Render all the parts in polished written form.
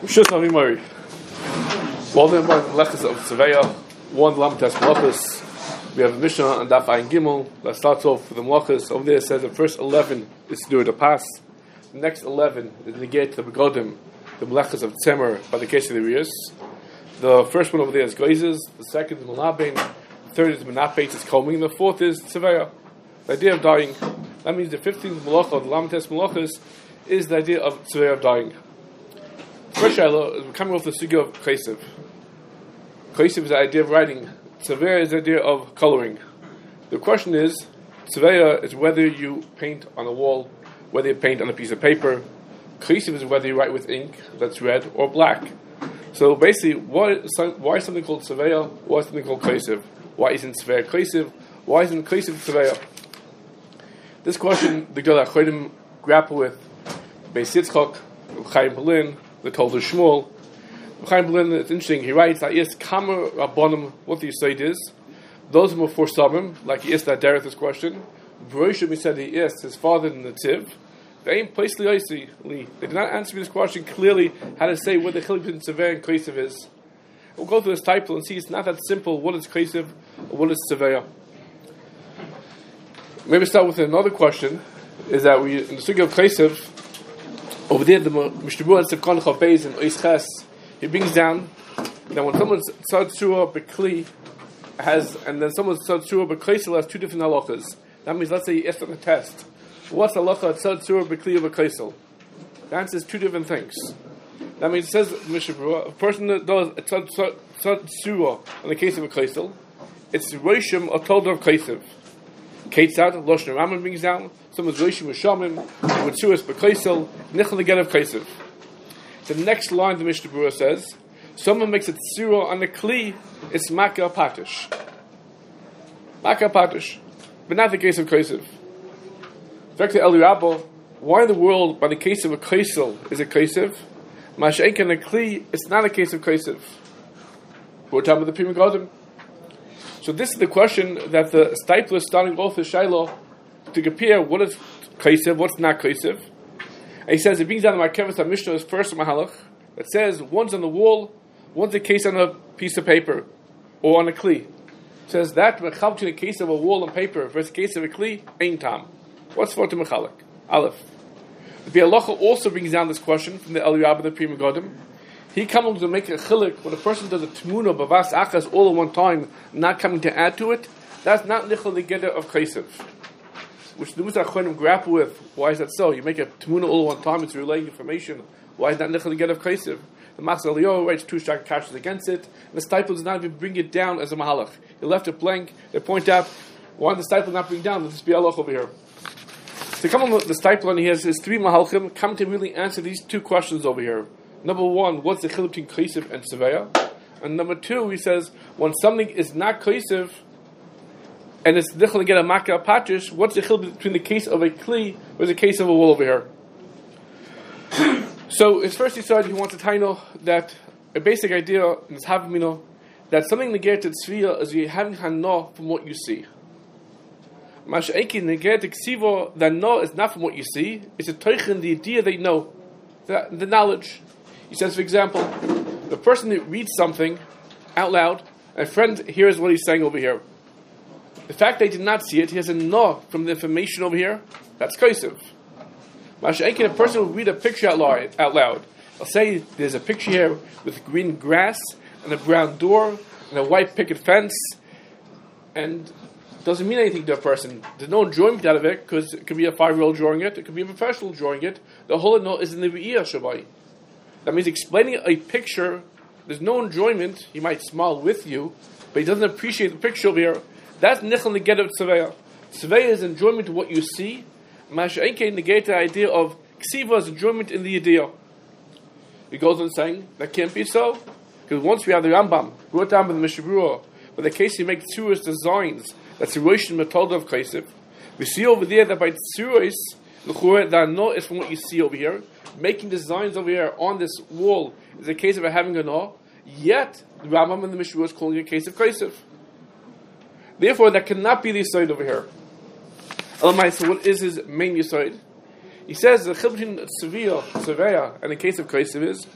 Shus Navimari. Well, then, one lechus of Tzeveya, one lam tes malachas. We have a Mishnah on Daf Ayin Gimel that starts off with the malachas. Over there it says the first 11 is to do with the pas. The next 11 is negate the begodim, the malachas of Tzemer by the case of the Riyas. The first one over there is glazes. The second is malabin. The third is menapet, is combing. And the fourth is Tzeveya, the idea of dying. That means the 15th malacha of the lam tes malachas is the idea of Tzeveya of dying. First Shiloh is coming off the sugya of Chesiv. Chesiv is the idea of writing. Tzeveya is the idea of coloring. The question is, Tzeveya is whether you paint on a wall, whether you paint on a piece of paper. Chesiv is whether you write with ink that's red or black. So basically, why is something called Tzeveya? Why is something called Chesiv? Why isn't Tzeveya Chesiv? Why isn't Chesiv Tzeveya? This question the Gedolei HaChodim grapple with. Beis Yitzchak, Chaim Berlin, the Toldos Shmuel. Chaim Berlin, it's interesting, he writes that yes, Kamer Rabbanim, what the Yisod is, those who were for Samim, like he is that Derek this question, Baruchim, he said he is, his father in the Tiv, they ain't placed They did not answer me this question clearly, how to say what the Chiluk between Tzeveya and Chesiv is. We'll go through this title and see it's not that simple, what is Chesiv, or what is Tzeveya. Maybe start with another question, is that we, in the sugya of Chesiv, over there, the Mishnah Berurah and Sivkon Chavbeis and Ois Ches, he brings down that when someone's Tzad Tzura B'Kli has, and then someone's Tzad Tzura B'Kleisel has two different halachas. That means, let's say he asked on a test, what's halacha Tzad Tzura B'Kli or B'Kleisel? The answer is two different things. That means, it says Mishnah Berurah, a person that does a Tzad Tzura in the case of a Kleisel, it's Roshim or Tolda of Chesiv. Ketzad, Loshen Raman brings down, someone's Roshim with Shamim, with Tzuras B'Kleisel, Nichel Neged of Chesiv. The next line the Mishnah Berurah says, someone makes a tzura on the kli, it's Makah Patish. Makah Patish. But not the case of Chesiv. Back to Eli Rabba, why in the world, by the case of a Chesel, is it Chesiv? Masha'ek and a kli, it's not a case of Chesiv. We're talking about the Pri Megadim. So this is the question that the Stipler is starting off with Shiloh to compare what is Chesiv, what's not Chesiv. And he says, it brings down the Markevis HaMishnah's first Mahalach that says, one's on the wall, one's a case on a piece of paper, or on a Kli. It says that, Mechal between a case of a wall and paper versus a case of a Kli, ain't tam. What's for to Mechalek? Aleph. The Bialacha also brings down this question from the Eli Rabba and the Pri Megadim. He comes to make a chilik when a person does a tmuna bavas achas all at one time, not coming to add to it. That's not nichel negeda of chesiv, which the Musar Chonim grapple with. Why is that so? You make a tmuna all at one time; it's relaying information. Why is that nichel negeda of chesiv? The Mas Eliyahu writes two shak kashas against it. And the Stipler does not even bring it down as a mahalach. He left it blank. They point out why the Stipler not bring down. Let's be Allah over here. To come on the Stipler, and he has his three mahalchim come to really answer these two questions over here. Number one, what's the chiluk between Chesiv and Tzeveya? And number two, he says, when something is not Chesiv, and it's nichel to get a Makah Patish, what's the chiluk between the case of a Kli or the case of a wall over here? So, his first he wants to tell that a basic idea in his Havamino, that something negated Tzveya is you having hana from what you see. Masha'eki negated Ksiva, that no is not from what you see, it's a teichen, the idea they know, the knowledge. He says, for example, the person that reads something out loud, a friend hears what he's saying over here. The fact they did not see it, he has a no from the information over here. That's Chesiv. Masha'enkin, a person will read a picture out loud. I'll say there's a picture here with green grass and a brown door and a white picket fence, and it doesn't mean anything to a person. There's no enjoyment out of it because it could be a 5-year-old drawing it, it could be a professional drawing it. The whole no is in the Re'iyah Shabbai. That means explaining a picture, there's no enjoyment. He might smile with you, but he doesn't appreciate the picture over here. That's nichel neged of Tzeveya. Tzeveya is enjoyment to what you see. Masha'enke negate the idea of Ksiva is enjoyment in the idea. He goes on saying, that can't be so. Because once we have the Rambam, brought down by the Mishnah Berurah, but the case he makes tzuras designs, that's the Roshim Metolda of Chesiv. We see over there that by tzuras, that no is from what you see over here. Making designs over here on this wall is a case of having a no. Yet the Rambam and the Mishnah is calling it a case of Chesiv. Therefore, that cannot be the Yisod over here. Elamai, so what is his main Yisod? He says the chiluk between Tzeveya and the case of Chesiv is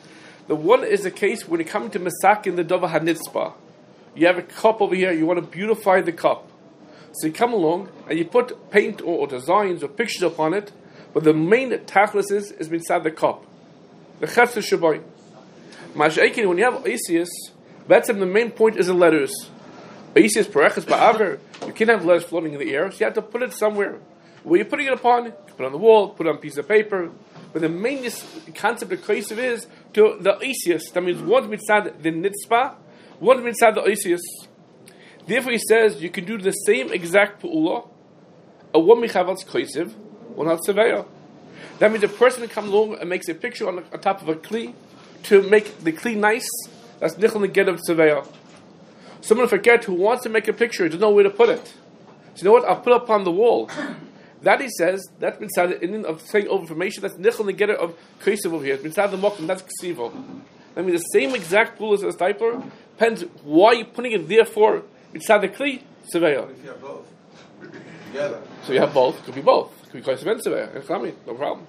The one is the case when you come to Masakin the Dova HaNitzpah. You have a cup over here, you want to beautify the cup. So you come along and you put paint or designs or pictures upon it, but the main tachlis is inside the cup. The Chetzer Shabai. Masha'ekin, when you have Oisius, that's the main point is the letters. Oisius Perechus Ba'aver, you can't have letters floating in the air, so you have to put it somewhere. Where you're putting it upon, you put it on the wall, put it on a piece of paper. But the main concept of Kaisev is to the Oisius. That means one's inside the Nitzpah, one's inside the Oisius. Therefore he says you can do the same exact Pu'ula, a one Michaval's Kaisev, one has Seveya. That means a person can come along and makes a picture on top of a Kli to make the Kli nice. That's Nichel Neged of Seveya. Someone forget who wants to make a picture, doesn't know where to put it. So you know what? I'll put it up on the wall. That he says, that's inside the Indian of saying over information, that's Nichel Neged of Kaisev over here. It's inside the Mokum, that's Ksivo. I mean, the same exact Pu'ula as a stipler, depends why you're putting it there for inside the Kli, Seveya. If you have both together. So you have both, could be both. Could be Kaisev and Seveya. No problem.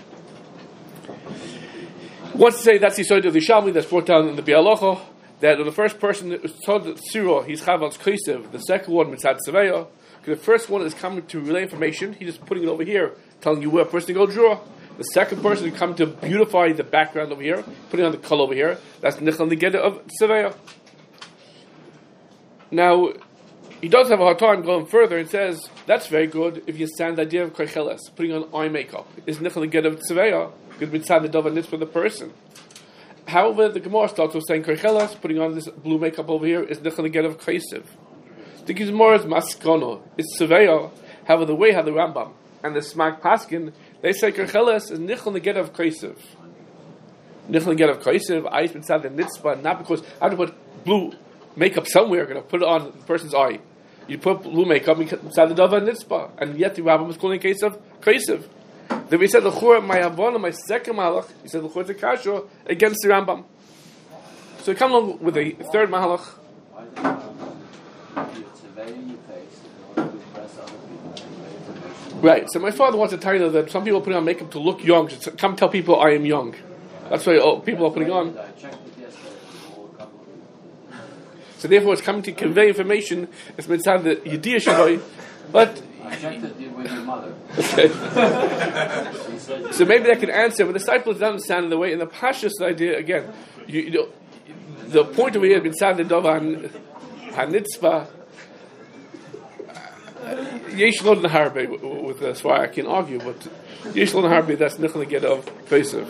Once to say that's the Yisod of the Shalmi that's brought down in the Bialocha, that the first person that told the Sirah, he's Chaval's Kaisev, the second one, Mitzad Seveya, because the first one is coming to relay information, he's just putting it over here, telling you where a person to go draw. The second person is coming to beautify the background over here, putting on the color over here, that's Nichel Neged of Seveya. Now, he does have a hard time going further and says, that's very good if you stand the idea of Koicheles, putting on eye makeup. Is Nichel Neged of Seveya, because inside the Dova Nitzpah the person. However, the Gemara starts with saying Koicheles, putting on this blue makeup over here, is Nichel Neged of Kaisev. The Gemara is Maskono, it's Seveya. However, the way how the Rambam and the Smag Paskin, they say Koicheles is Nichel Neged of Kaisev. Nichel Neged of Kaisev, eyes inside the Nitzpah, not because I have to put blue makeup somewhere, going to put it on the person's eye. You put blue makeup inside the Dova Nitzpah, and yet the Rambam is calling a case of Kaisev. Then we said the Chur, my Havana, my second Mahalach, he said the Chur to Kasha against the Rambam. So we come along with a third Mahalach. Right, so my father wants to tell you that some people are putting on makeup to look young. So come tell people I am young. That's why people are putting on. So therefore it's coming to convey information. It's mitzvah the Yediyah Shavai, but I checked it with your mother. Okay. So maybe that can answer, but the disciples don't understand in the way. In the Pashas idea, again, you know, the point over here, mitzvah the Dova HaNitzpah, Yesh Lod Harbe with this, why I can argue, but Yesh Lod Harbe, that's Nichel Neged of Kaisev.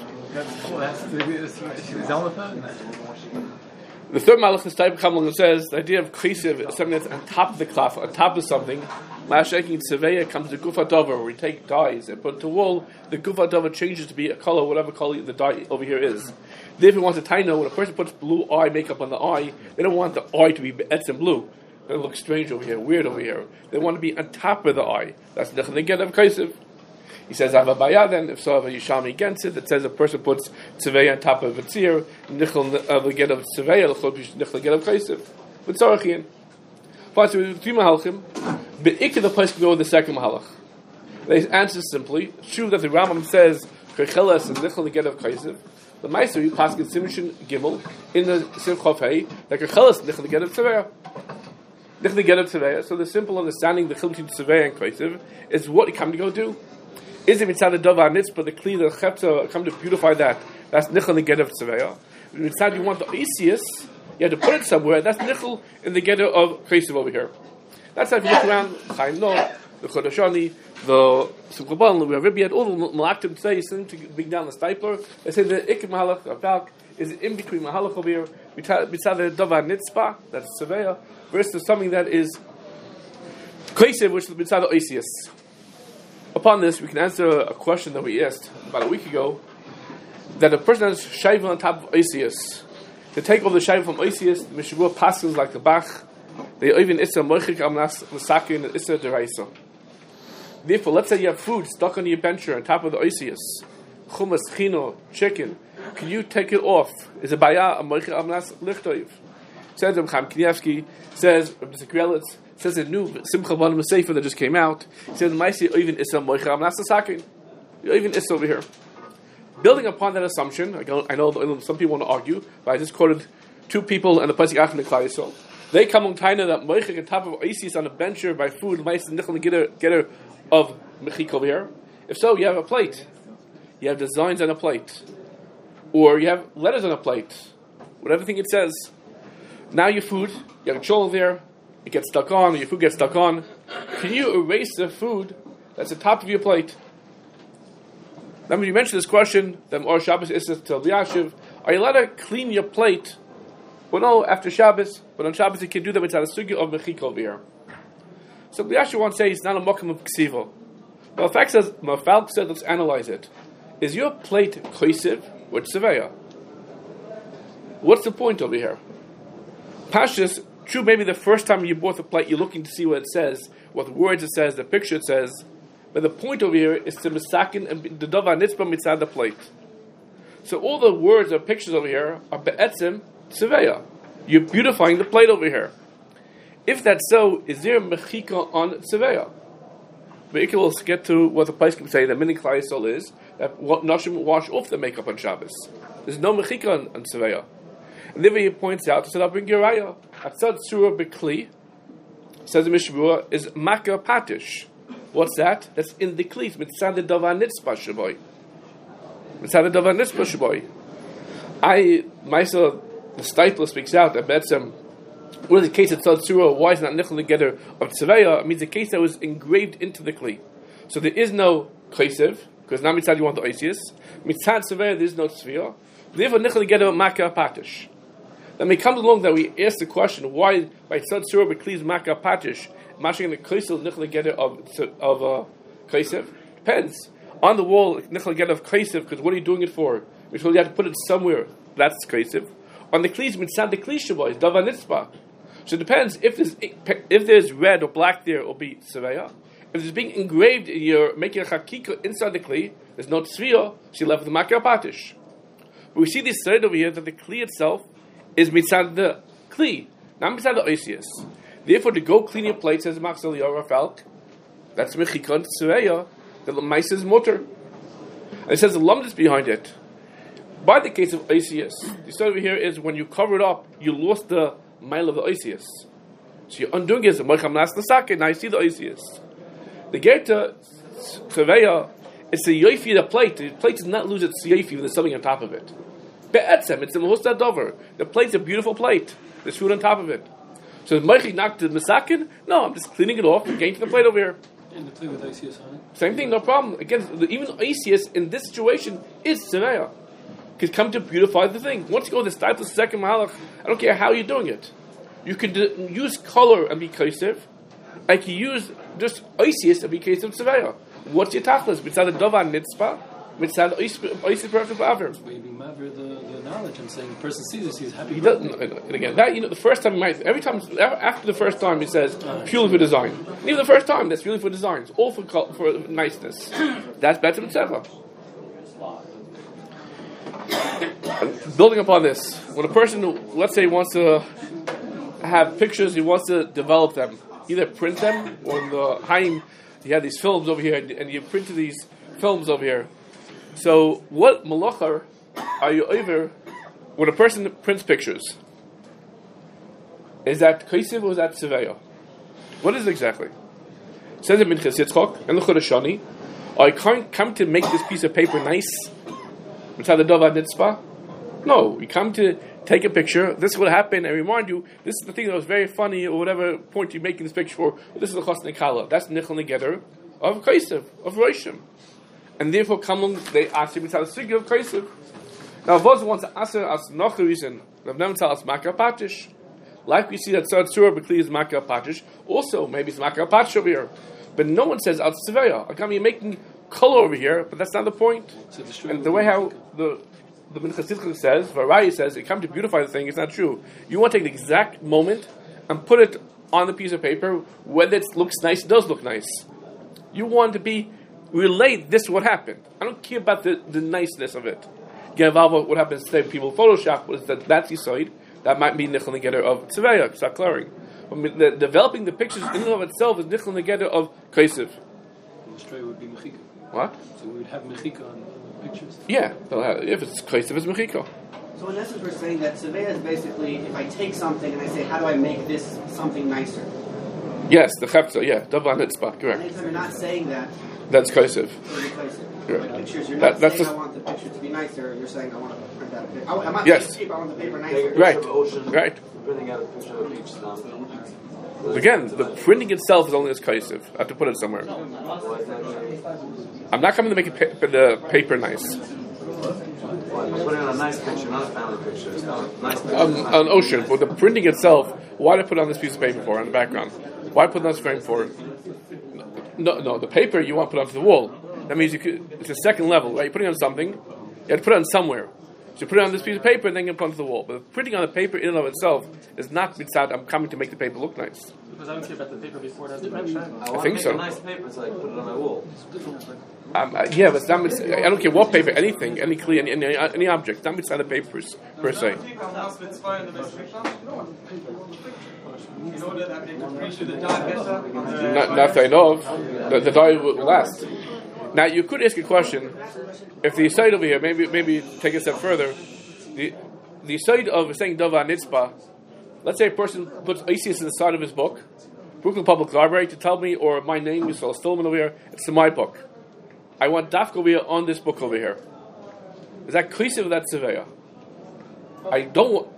The third Malach is type comes along and says the idea of Kaisev is something that's on top of the cloth, on top of something. Ma'ashekin Seveya comes to Gufa Dover, where we take dyes and put it to wool. The Gufa Dover changes to be a color, whatever color the dye over here is. Therefore, wants to tie know when a person puts blue eye makeup on the eye, they don't want the eye to be etzem blue. It looks strange over here, weird over here. They want to be on top of the eye. That's Nichel Neged of Kaisev. He says, Avabaya then, if so, have a Yishami against it, that says a person puts Tzeveya on top of a tzir, Nichel Neged of Tzeveya, Nichel Neged of Kaisev. But Tzarachian. But with 3 Mahalchim, Be'ikah the place can go with the second Mahalach. They answer simply, true that the Rambam says, Koicheles is Nichel Neged of Kaisev. The Meister, you pass Simshin Gimel, in the Simchof Hei, that Koicheles is Nichel Neged of Tzeveya. Nichel Neged of Tzeveya. So the simple understanding, the Chil between Tzeveya and Kaisev, is what you come to go do. Is it mitzad the Dova HaNitzpah, the Kli, the Chepta, come to beautify that? That's Nichel Neged of Tzeveya. Mitzad you want the Isius, you have to put it somewhere. That's Nichel in the Geder of Kaisev over here. That's how if you look around, Chaim No, the Chodashani, the Simcha Ban, we have Ribiyat, all the Malaktim say, seem to bring down the stipler. They say the Ikkim Mahalach, the Avdalk, is in between Mahalach over here, mitzad the Dova HaNitzpah, that's Tzeveya, versus something that is Kaisev, which is mitzad the Isius. Upon this, we can answer a question that we asked about a week ago, that a person has shayva on top of Oisius. To take over the shayva from Oisius, the Mishabur passes like the Bach, they even issa moichik amnas l'sakin and issa deraisa. Therefore, let's say you have food stuck on your bencher on top of the Oisius, chumas, chino, chicken. Can you take it off? Is it baya a moichik amnas lichtoiv? Says Chaim Kanievsky, says Mr. Krelitz, says a new Simcha Ban Sefer that just came out. He says, "Ma'aseh Oivin Issa Moicham Nasasakin." Oivin Issa over here. Building upon that assumption, I know some people want to argue, but I just quoted two people and the Pasuk Achim Klal Yisrael. They come on Taina that Moichik on top of Isis on a bencher by food, mice and Nichel Getter of Mechik over here. If so, you have a plate. You have designs on a plate. Or you have letters on a plate. Whatever thing it says. Now your food, you have a chol there, it gets stuck on, or your food gets stuck on. Can you erase the food that's the top of your plate? Then when you mention this question, then or Shabbos is till Yashiv, are you allowed to clean your plate? Well, no, after Shabbos, but on Shabbos you can do that without a sugya of mechik over here. So Yashiv won't say it's not a mokum of ksiva. Mafalk says, let's analyze it. Is your plate koisiv or tzeveya? What's the point over here? Pashas, true, maybe the first time you bought the plate, you're looking to see what it says, what the words it says, the picture it says. But the point over here is to misakin and the davar nitzba mitzad the plate. So all the words or pictures over here are be'etzim tzeveya. You're beautifying the plate over here. If that's so, is there mechika on tzeveya? But we'll get to what the place can say. The meaning Klal Yisrael is that what Nashim wash off the makeup on Shabbos. There's no mechika on tzeveya. And then he points out, he said, I'll bring you a raya. Atzad surah bekli, says the Mishmur, is maka patish. What's that? That's in the kli. Mitzad the davar nitzba shaboy. Mitzad the davar nitzba shaboy. Myself, the Stipler speaks out that Betzem, what is the case of Tzad surah? Why is it not nichel together of tzeveya? It means the case that was engraved into the kli. So there is no chaysev, because now mitzad you want the oisius. Mitzad tzeveya, there is no tzviyah. Therefore, nichel together of maka patish. Then it comes along that we ask the question, why by Tzad surah bekli's maka patish, mashing in the kaisel nichel together of kaisev? Depends. On the wall, nichel together of kaisev, because what are you doing it for? Which you have to put it somewhere. That's kaisev. On the klis, mitzad the klis shaboy, davar nitzba. So it depends if there's red or black there, it'll be tzeveya. If it's being engraved, you're making a chakika inside the kli. There's no tzviyah. So you left with the makar patish. But we see this side over here that the kli itself is mitzad the kli, not mitzad the oisius. Therefore, to go clean your plate, says Machzor Eliyahu Falk, that's mechikon tzeveya. The lemais is mutter, and it says the lumdus behind it. By the case of oisius, the story over here is when you cover it up, you lost the mile of the oisius. So you're undoing it. Now you see the oisius. The Gerta tzeveya, it's the yoifi of the plate. The plate does not lose its yoifi when there's something on top of it. Be'etzem, it's a mahusta dover. The plate's a beautiful plate. There's food on top of it. So is Meichik knocked the misakin? No, I'm just cleaning it off and getting to the plate over here. And the plate with ICS on it? Same thing, no problem. Again, even ICS in this situation is tzeveya. Because come to beautify the thing. Once you go to the Stipler second mahalach, I don't care how you're doing it. You can use color and be kaisev. I can use just ICS and be kaisev tzeveya. What's your tachlis? Mitzad the davar nitzpa. Mitzad oisis perfect ba'aver. Where you maver the knowledge and saying the person sees this, he's happy. He doesn't. And again, that the first time, every time after the first time, he says purely for design. And even the first time, that's purely for design. It's all for niceness. That's better than tzeva. Building upon this, when a person, let's say, wants to have pictures, he wants to develop them, either print them or in the Haim, you have these films over here, and you printed these films over here. So, what malacha are you over when a person prints pictures? Is that kaisiv or is that tzeveya? What is it exactly? It says in Minchas Yitzchok and the Chodeshani, I can't come to make this piece of paper nice. Mitzad the davar nitzba. No, you come to take a picture. This will happen, and remind you. This is the thing that was very funny, or whatever point you're making this picture for. This is the chasna kala. That's nichel together of kaisiv of roshim. And therefore, they ask him to tell a sigil of kaisiv. Now, Voz wants to answer us noch a reason. Rav Neman tells us makar patish. Like we see that Tzad surah bekli is makar patish. Also, maybe it's makar patish over here. But no one says al tzeveya. You're making color over here, but that's not the point. So and the way how the Minchas Yitzchak says, Varai says, it comes to beautify the thing, it's not true. You want to take the exact moment and put it on the piece of paper, whether it looks nice, it does look nice. You want to relate this what happened. I don't care about the niceness of it. Get involved with what happens today. People Photoshop, what is that's the side. That might be nichel together of tzeveya, start coloring. But developing the pictures in and of itself is nichel together of kaisiv. Australia would be mechika. What? So we would have mechika on pictures? Yeah, if it's Kaisiv, it's Mechiko. So in essence, we're saying that Seveya is basically if I take something and I say, how do I make this something nicer? Yes, the Chepza, yeah, Davar Nitzbah, correct. Anytime you're not saying that, That's Kaisiv. you're replacing it. Correct. Like pictures, you're not That's saying just- I want the picture to be nicer, you're saying I want to print out a picture. I'm not Yes. saying cheap, I want the paper Take a nicer. picture Right. of the ocean, Right. printing out a picture of a beach stump. Again, the printing itself is only as Kaisiv. I have to put it somewhere. I'm not coming to make the paper nice. I'm putting on a nice picture, not a family picture. It's not a nice picture. An ocean, but the printing itself, why did I put on this piece of paper for on the background? Why put on this frame for? No, the paper you want to put onto the wall. That means it's a second level, right? You're putting on something, you have to put it on somewhere. So you put it on this piece of paper and then you put it onto the wall. But printing on the paper in and of itself is not mitzad, I'm coming to make the paper look nice. Because I don't care about the paper before it has the picture. I want think to make so. a nice paper so I can put it on my wall. Yeah, but it's not mitzad, I don't care what paper, anything, any kli, any object. It's not mitzad the papers, per se. In order that they can appreciate the dye better on the Not that I know of. The dye will last. Now, you could ask a question. If the side over here, maybe take a step further, the side of saying Dava Nitzbah, let's say a person puts ICS in the side of his book, Brooklyn Public Library, to tell me, or my name is Stillman over here, it's in my book. I want Dafka over here on this book over here. Is that Klisiv or that Seveya? I don't want.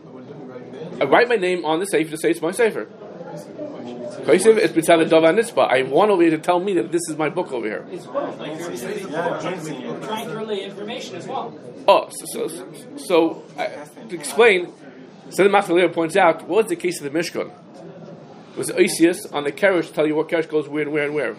I write my name on the safe to say it's my safer. Klisiv is B'tzad Dava Nitzbah. I want over here to tell me that this is my book over here. It's both. Like you're trying to relay information as well. Oh, so to explain, Selim Machaliah points out, what was the case of the Mishkan? It was Isius on the Keresh to tell you what Keresh goes where and where and where.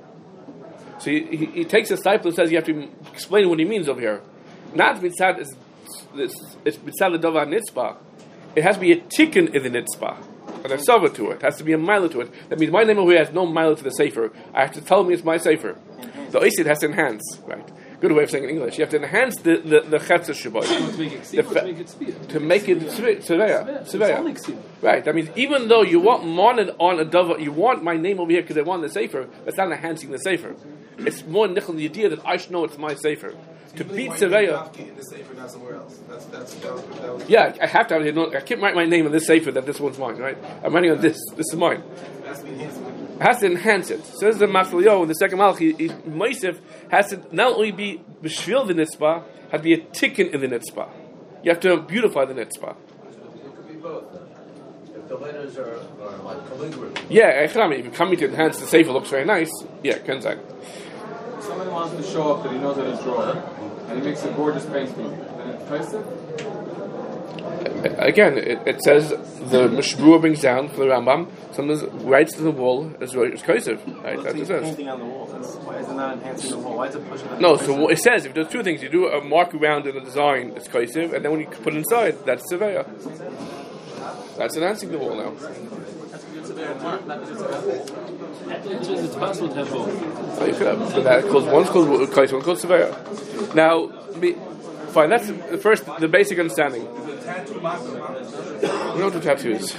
So he takes a disciple and says you have to explain what he means over here. Not Mitzad is it's Mitzad Dava Nitzbah. It has to be a tikkun in the Nitzbah. And a sava to it. It has to be a mila to it. That means my name over here has no mila to the sefer. I have to tell me it's my sefer. The Isid has to enhance, right? Good way of saying it in English. You have to enhance the Chetzer Shabbat. To make it Tzveya. Right. That means even though you want Monin on a Dava, you want my name over here because I want the sefer, that's not enhancing the sefer. It's more nichel the idea that I should know it's my sefer. To beat Tzveya. in the safer, not somewhere else. That was Yeah, I have to have it. I can't write my name on this sefer that this one's mine, right? I'm writing on this. This is mine. It has to enhance it. Says the Machaliah in the second Malach, Moisef has to not only be b'shvil the nitzbah, has to be a tikkun in the nitzbah. You have to beautify the nitzbah. It could be both. If the letters are like calligraphy. Yeah, if you're coming to enhance the sefer, looks very nice. Yeah, Kenzak. Someone wants to show off that he knows how to draw, and he makes a gorgeous painting. Then it's Kaisiv? Again, it says the Mishbua brings down for the Rambam. Someone writes to the wall as well as Kaisiv. Right, that's what it says. Painting on the wall. Why is it not enhancing the wall? Why is it pushing it? No, so it says if there's two things, you do a mark around in the design, it's Kaisiv, and then when you put it inside, that's Seveya. That's enhancing the wall now. It's possible to have both. So you could have. So that calls one's called Kaisiv, one's called Seveya. Now, fine. That's the first, the basic understanding. We know what tattoos.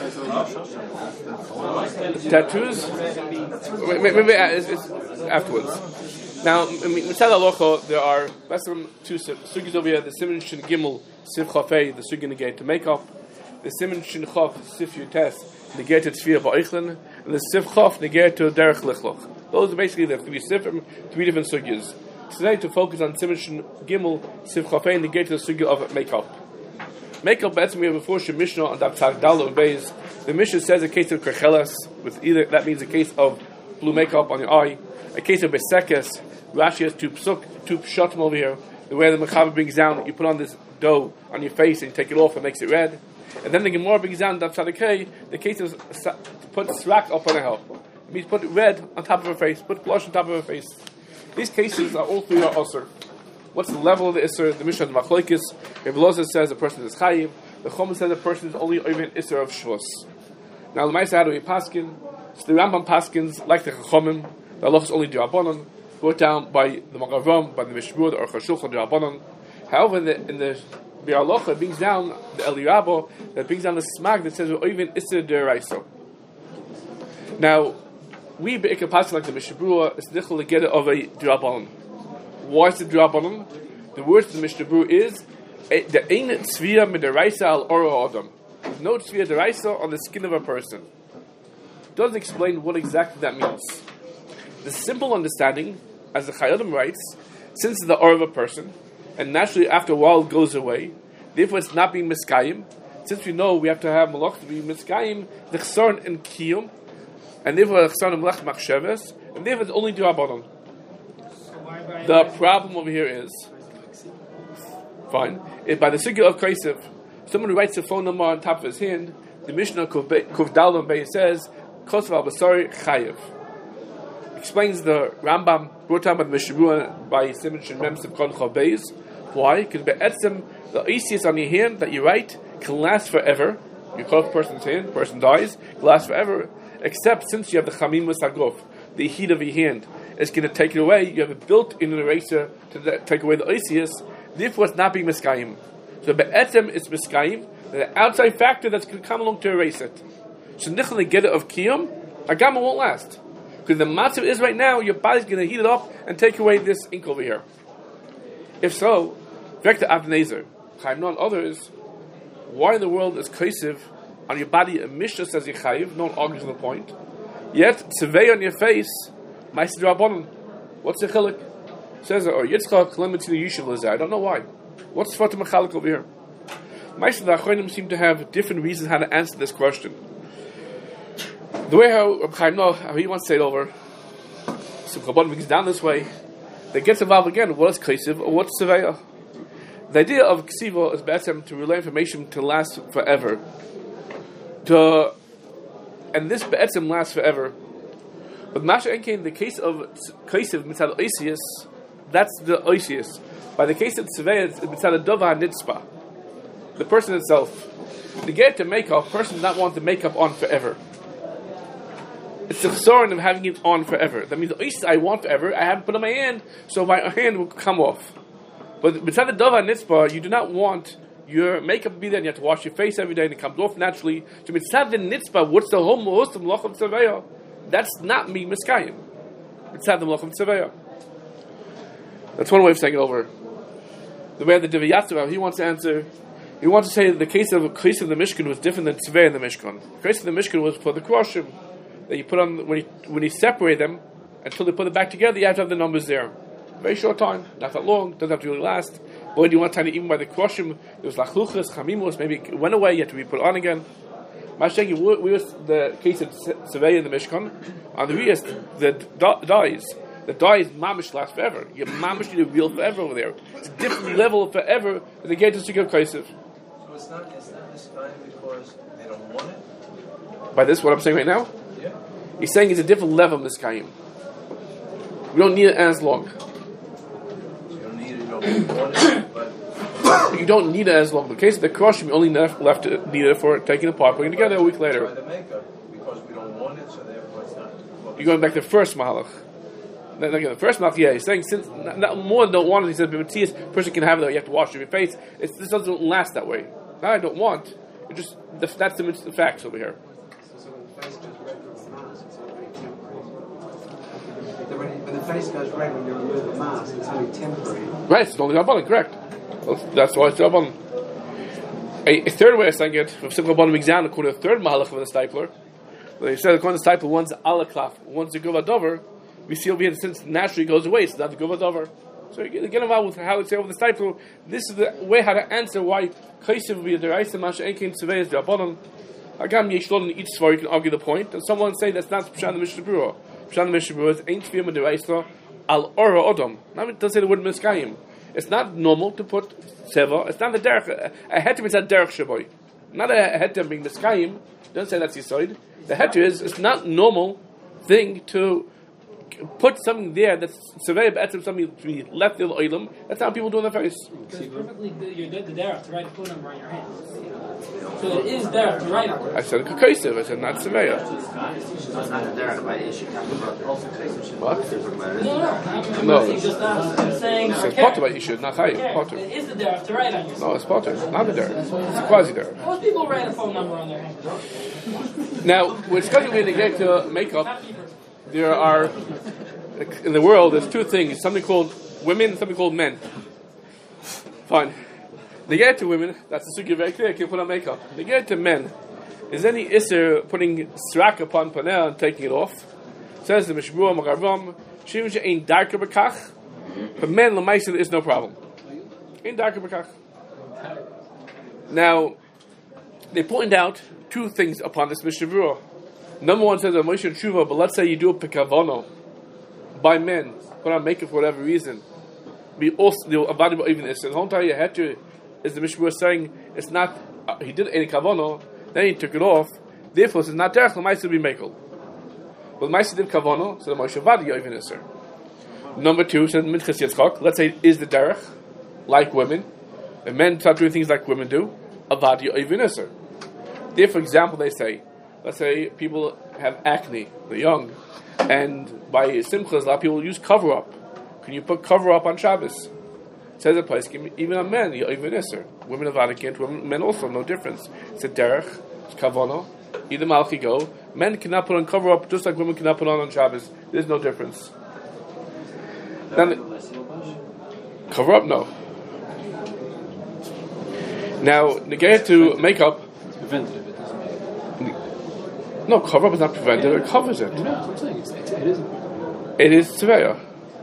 Tattoos? Maybe it's afterwards. Now, in Mitzad Halacha, there are less than two sugis over here. The Siman Shin Gimel Sif Chafei, the sugi negate to make up. The Siman Shin Chaf Sif Yutes negate to Tzviyah Ba'ichlin, and the Sif Chaf negate to Derech Lichloch. Those are basically the three different sugis. Today, to focus on Siman Shin Gimel Sif Chafei negate to the sugi of makeup. Makeup, that's we have before Mishnah on Daf Tzadal and Beis. The Mishnah says a case of kerchelas, with either that means a case of blue makeup on your eye, a case of besekes. Rashi has two pshatim over here. The way the Mechaber brings down, you put on this dough on your face and you take it off and makes it red. And then the Gemara brings down Daf Tzadikei, the case of put srak up on a hell. It means put red on top of her face, put blush on top of her face. These cases are all three are usher. What's the level of the Isser? The Mishnah of Machlokes. If Loza says a person is Chayiv, the Chum says a person is only over an Isser of Shvus. Now, the Maisa, how do we paskin? So the Rambam paskins, like the Chachomim, the Allah is only D'Rabbanan, brought down by the Magavam, by the Mishmur, or Chashulchan D'Rabbanan. However, in the Bi'alocha, it brings down the Elirabo, that brings down the Smag that says, even Isser D'Raiso. Now, we be'ikah paskin like the Mishmur, it's nichol to get it of a D'Rabbanan. Why is it D'Rabbanan? the words of the Mishnah Berurah is the ein tzvia midaraisa al ora adam. There's no tzvia deraisa on the skin of a person. It doesn't explain what exactly that means. The simple understanding, as the Chayyim writes, since it's the ora of a person, and naturally after a while it goes away, therefore it's not being miskayim. Since we know we have to have malach to be miskayim, the chsaron and kiyum, and therefore the chsaron and malach machsheves, and therefore it's only durabanan. The problem over here is, fine, if by the sugya of Kaisiv, someone who writes a phone number on top of his hand, the Mishnah Kuf Dalon Bey says, Kosav al Basari Chayiv. Explains the Rambam brought down by the Mishnah Berurah by Simon Shin Mem Sivkon Chav Beis. Why? Because be'etzem the Isis on your hand that you write can last forever. You cut off a person's hand, the person dies, it lasts forever. Except since you have the Chamimus Haguf, the heat of your hand, it's going to take it away. You have a built-in eraser to take away the Isis. Therefore, it's not being miskayim. So be'etzem it's miskayim. The outside factor that's going to come along to erase it. So nichel the get it of kiyum, agama won't last. Because the matzav is right now, your body's going to heat it up and take away this ink over here. If so, vector avnezer, chayiv and others, why in the world is kaisiv on your body a mishnah says you chayiv, no one argues on the point. Yet, tzevei on your face, ma'aseh d'rabbanan. What's the chilik? Says or Yitzchak Clementine Yishuv Lazar. I don't know why. What's the machalik over here? Ma'aseh the Achronim seem to have different reasons how to answer this question. The way how he wants to say it over, so Chabad begins down this way, that gets involved again. What is Kaisiv or what's Seveya? The idea of Ksiva is better to relay information to last forever. And this be'etzem lasts forever. But Masha Enkein, in the case of Kaisiv Mitzad Oisius, that's the Oisius. By the case of Seveya, it's Mitzad Dova Nitzpa. The person itself. To get to makeup, person does not want the makeup on forever. It's the chsaron of having it on forever. That means the Oisius I want forever, I haven't put on my hand, so my hand will come off. But Mitzad Dova Nitzpa, you do not want your makeup to be there, and you have to wash your face every day, and it comes off naturally. So Mitzad the Nitzpa, what's the whole most of Melachim Seveya? That's not me miskayim. Mitzad the Melachim Seveya. That's one way of saying it over. The way the Divrei Yatzav, he wants to answer, he wants to say the case of the Mishkan was different than Tzvei in the Mishkan. The case of the Mishkan was for the Kroshim, that you put on, when you separate them, until they put it back together, you have to have the numbers there. Very short time, not that long, doesn't have to really last. But when you want time to even by the Kroshim, there was Lachluchas, Chamimos, maybe it went away, you had to be put on again. Mashagi, we was the case of Tzvei in the Mishkan, on the Riyas, the dies. The dye is mamish lasts forever. You mamish need a real forever over there. It's a different level of forever than the gate to Sukkot Kaisiv. So it's not this time because they don't want it? By this, what I'm saying right now? Yeah. He's saying it's a different level of Miskayim. We don't need it as long. You don't need it, you don't want it, but... You don't need it as long. In the case of the Kroshim, you only left it needed for taking it apart, putting it together a week later. By the makeup, because we don't want it, so therefore it's not... You're going back to the first Mahalach. The first Mahalach, yeah, he's saying since not more than don't want it, he said, but person can have it, you have to wash your face. This doesn't last that way. Not I don't want. It just that's the facts over here. When the face goes red when you remove the mask, it's only temporary. Right, it's only Rabbanan, correct. That's why it's Rabbanan. A third way of saying it, from Simcha Rabbanan exam, according to the third Mahalach of the Stipler, they said according to the Stipler, one's Alaklaf, one's the Gova Dover. We see over here, since naturally goes away, it's not the Gova Dover. So you get involved with how it's say over the Stipler. This is the way how to answer why Kaisiv will be a Deraisa Masha Enkein Tzvei is the Rabbanan. Agam Yeshlon in each svar, you can argue the point, and someone say that's not Pshan the Mishnah Berurah. Pshan the Mishnah Berurah is Ein Tzviyam Deraisa Al Ora Odom. Now it doesn't say the word Miskayim. It's not normal to put Seva. It's not the derech. A heter is a derech shaboy. Not a heter being Miskayim. Don't say that's Yisoid. The heter is, it's not normal thing to put something there that's Sevei B'etzim, something to be left in the oilam. That's how people do in their face. Because it's perfectly good, you're good to derech to write a phone number on your hand. So it is derech to write on. I said Kakaisiv. I said not Seveya. What? No. I'm saying It says Potter, but you should not Chayiv. Potter. It is the derech to write on your. No, it's Potter. Not the derech. It's a quasi derech. Most people write a phone number on their hand. Now, we're discussing when they get to makeup. There are, in the world, there's two things. Something called women, something called men. Fine. They get to women, that's the sugi very clear, they can put on makeup. They get to men. Is any isser putting srak upon panel and taking it off? Says the Mishbua Magavam, Shimsha ain't darker bekach. For men, Lamaisa, there is no problem. Ain't darker bekach. Now, they point out two things upon this Mishavura. Number one says, Moshe Tshuva, but let's say you do a pekavono by men, put on makeup for whatever reason. Be also the avadi even is the whole time you had to is the Mishnah saying it's not he did any kavono, then he took it off. Therefore, it's not derech l'maisa be mekel. But l'maisa did kavono, so the Moshe avadi even is. Number two says minchas yitzchak. Let's say is the derech like women, and men start doing things like women do. Avadi even is. There, for example, they say, let's say people have acne, they're young, and by simchas, a lot of people use cover up. Can you put cover up on Shabbos? It says a place, even on men, even Isser. Women of Vatican, men also, no difference. It's a derech, it's kavono, either malchi go. Men cannot put on cover up just like women cannot put on Shabbos. There's no difference. Cover up, no. Now, negate to makeup. It's preventative, it doesn't make it. No, cover up is not preventative, it covers it. No, that's what I'm saying. It isn't. It is tzeveya.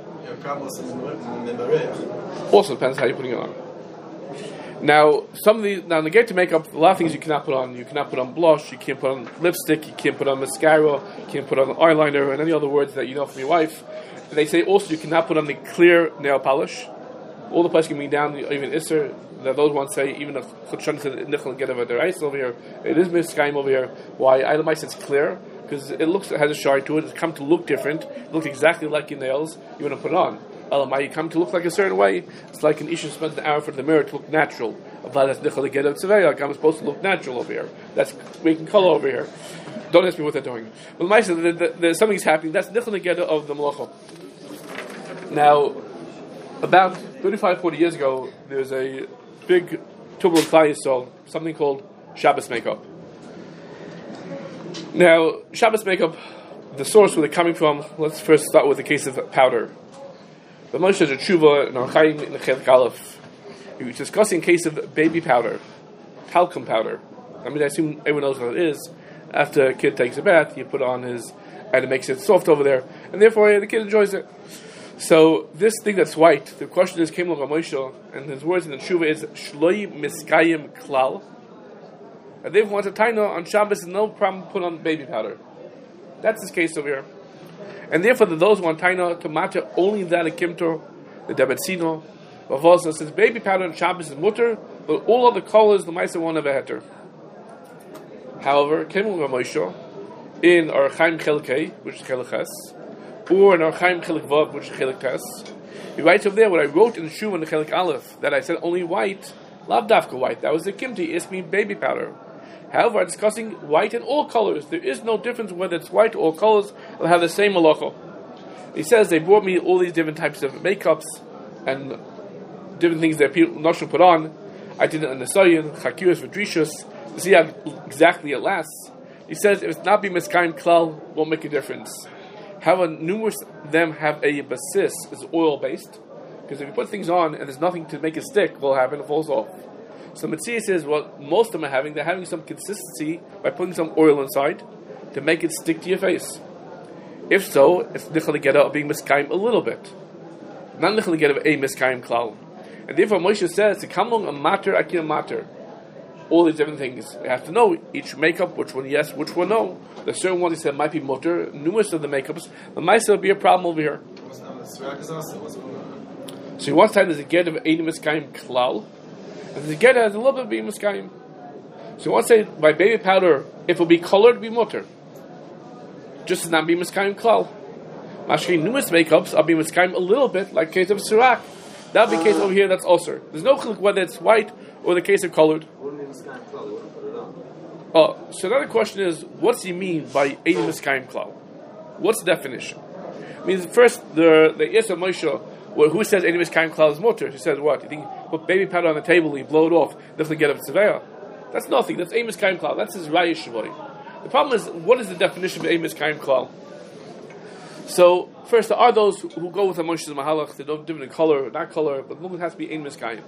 Also depends how you're putting it on. Now, negate to makeup, a lot of things you cannot put on. You cannot put on blush, you can't put on lipstick, you can't put on mascara, you can't put on eyeliner, and any other words that you know from your wife. And they say also you cannot put on the clear nail polish. All the places can be down, even Isser, those ones say, even the Chutshon said, Nichel get over their eyes over here. It is miskaim over here. Why? Itemized it's clear, because it has a shine to it, it's come to look different, it looks exactly like your nails, you want to put it on. Elamai, you come to look like a certain way, it's like an Isha spends an hour in front of the mirror to look natural. That's Nichel get of Tzavei, like I'm supposed to look natural over here. That's making color over here. Don't ask me what they're doing. Well, something's happening, that's Nichel get of the Malacha. Now, about 35-40 years ago, there was a big tubular Klal Yisrael, something called Shabbos makeup. Now, Shabbos makeup, the source where they're coming from, let's first start with the case of powder. The Moshe has a tshuva in Archaim in the Chelik Aleph. He was discussing a case of baby powder, talcum powder. I mean, I assume everyone knows what it is. After a kid takes a bath, you put on his, and it makes it soft over there, and therefore the kid enjoys it. So this thing that's white, the question is, came along Moshe, and his words in the tshuva is shloi miskayim klal. And they want a taina on Shabbos, no problem put on baby powder. That's his case over here. And therefore, those who want taina to matter only that a kimtor, the debetzino, Vavosa says baby powder on Shabbos is mutter, but all other colors the Maisa won't have a heter. However, came along Moshe in Archaim Chelkei, which is Chelches, or in Archaim Chelik Vav, which is Chelik Tes. He writes over there what I wrote in the Shuv in the Chelik Aleph, that I said only white, lav dafka white. That was the kimti, it's mean baby powder. However, I'm discussing white in all colors. There is no difference whether it's white or colors. They'll have the same malacha. He says they brought me all these different types of makeups and different things that people not should put on. I did it in the Sayin, Chakiris, Vidrishus, to see how exactly it lasts. He says if it's not be miskayim klal, won't make a difference. However, numerous of them have a basis, is oil based, because if you put things on and there's nothing to make it stick, what will happen? It falls off. So Mitzvah says what most of them are having, they're having some consistency by putting some oil inside to make it stick to your face. If so, it's nichel legeda of being miskayim a little bit, not nichel legeda of a miskayim klal. And therefore Moshe says to come along a matter akil matter. All these different things. You have to know each makeup, which one yes, which one no. There's certain ones he said might be mutter, numerous of the makeups, but might still be a problem over here. So he wants to have there's a get of eight miskayim klal. And the get has a little bit of being miskayim. So you want to say by baby powder, if it will be colored, be mutter. Just as not be miskayim klal. Mashkin numerous makeups are being miskayim a little bit, like case of sirak. That would be case over here that's ulcer. There's no chiluk whether it's white or the case of colored. So another question is, what's he mean by eight miskayim klal? What's the definition? I mean, first the Yisra Moshe. Well, who says any miskayim klal is mutter? He says what? You think put baby powder on the table, you blow it off, definitely get up tzeveya. That's nothing. That's a miskayim klal. That's his raya shavoy. The problem is, what is the definition of a miskayim klal? So first, there are those who go with the Moshe's mahalach. They don't different in color, not color, but the movement has to be a miskayim.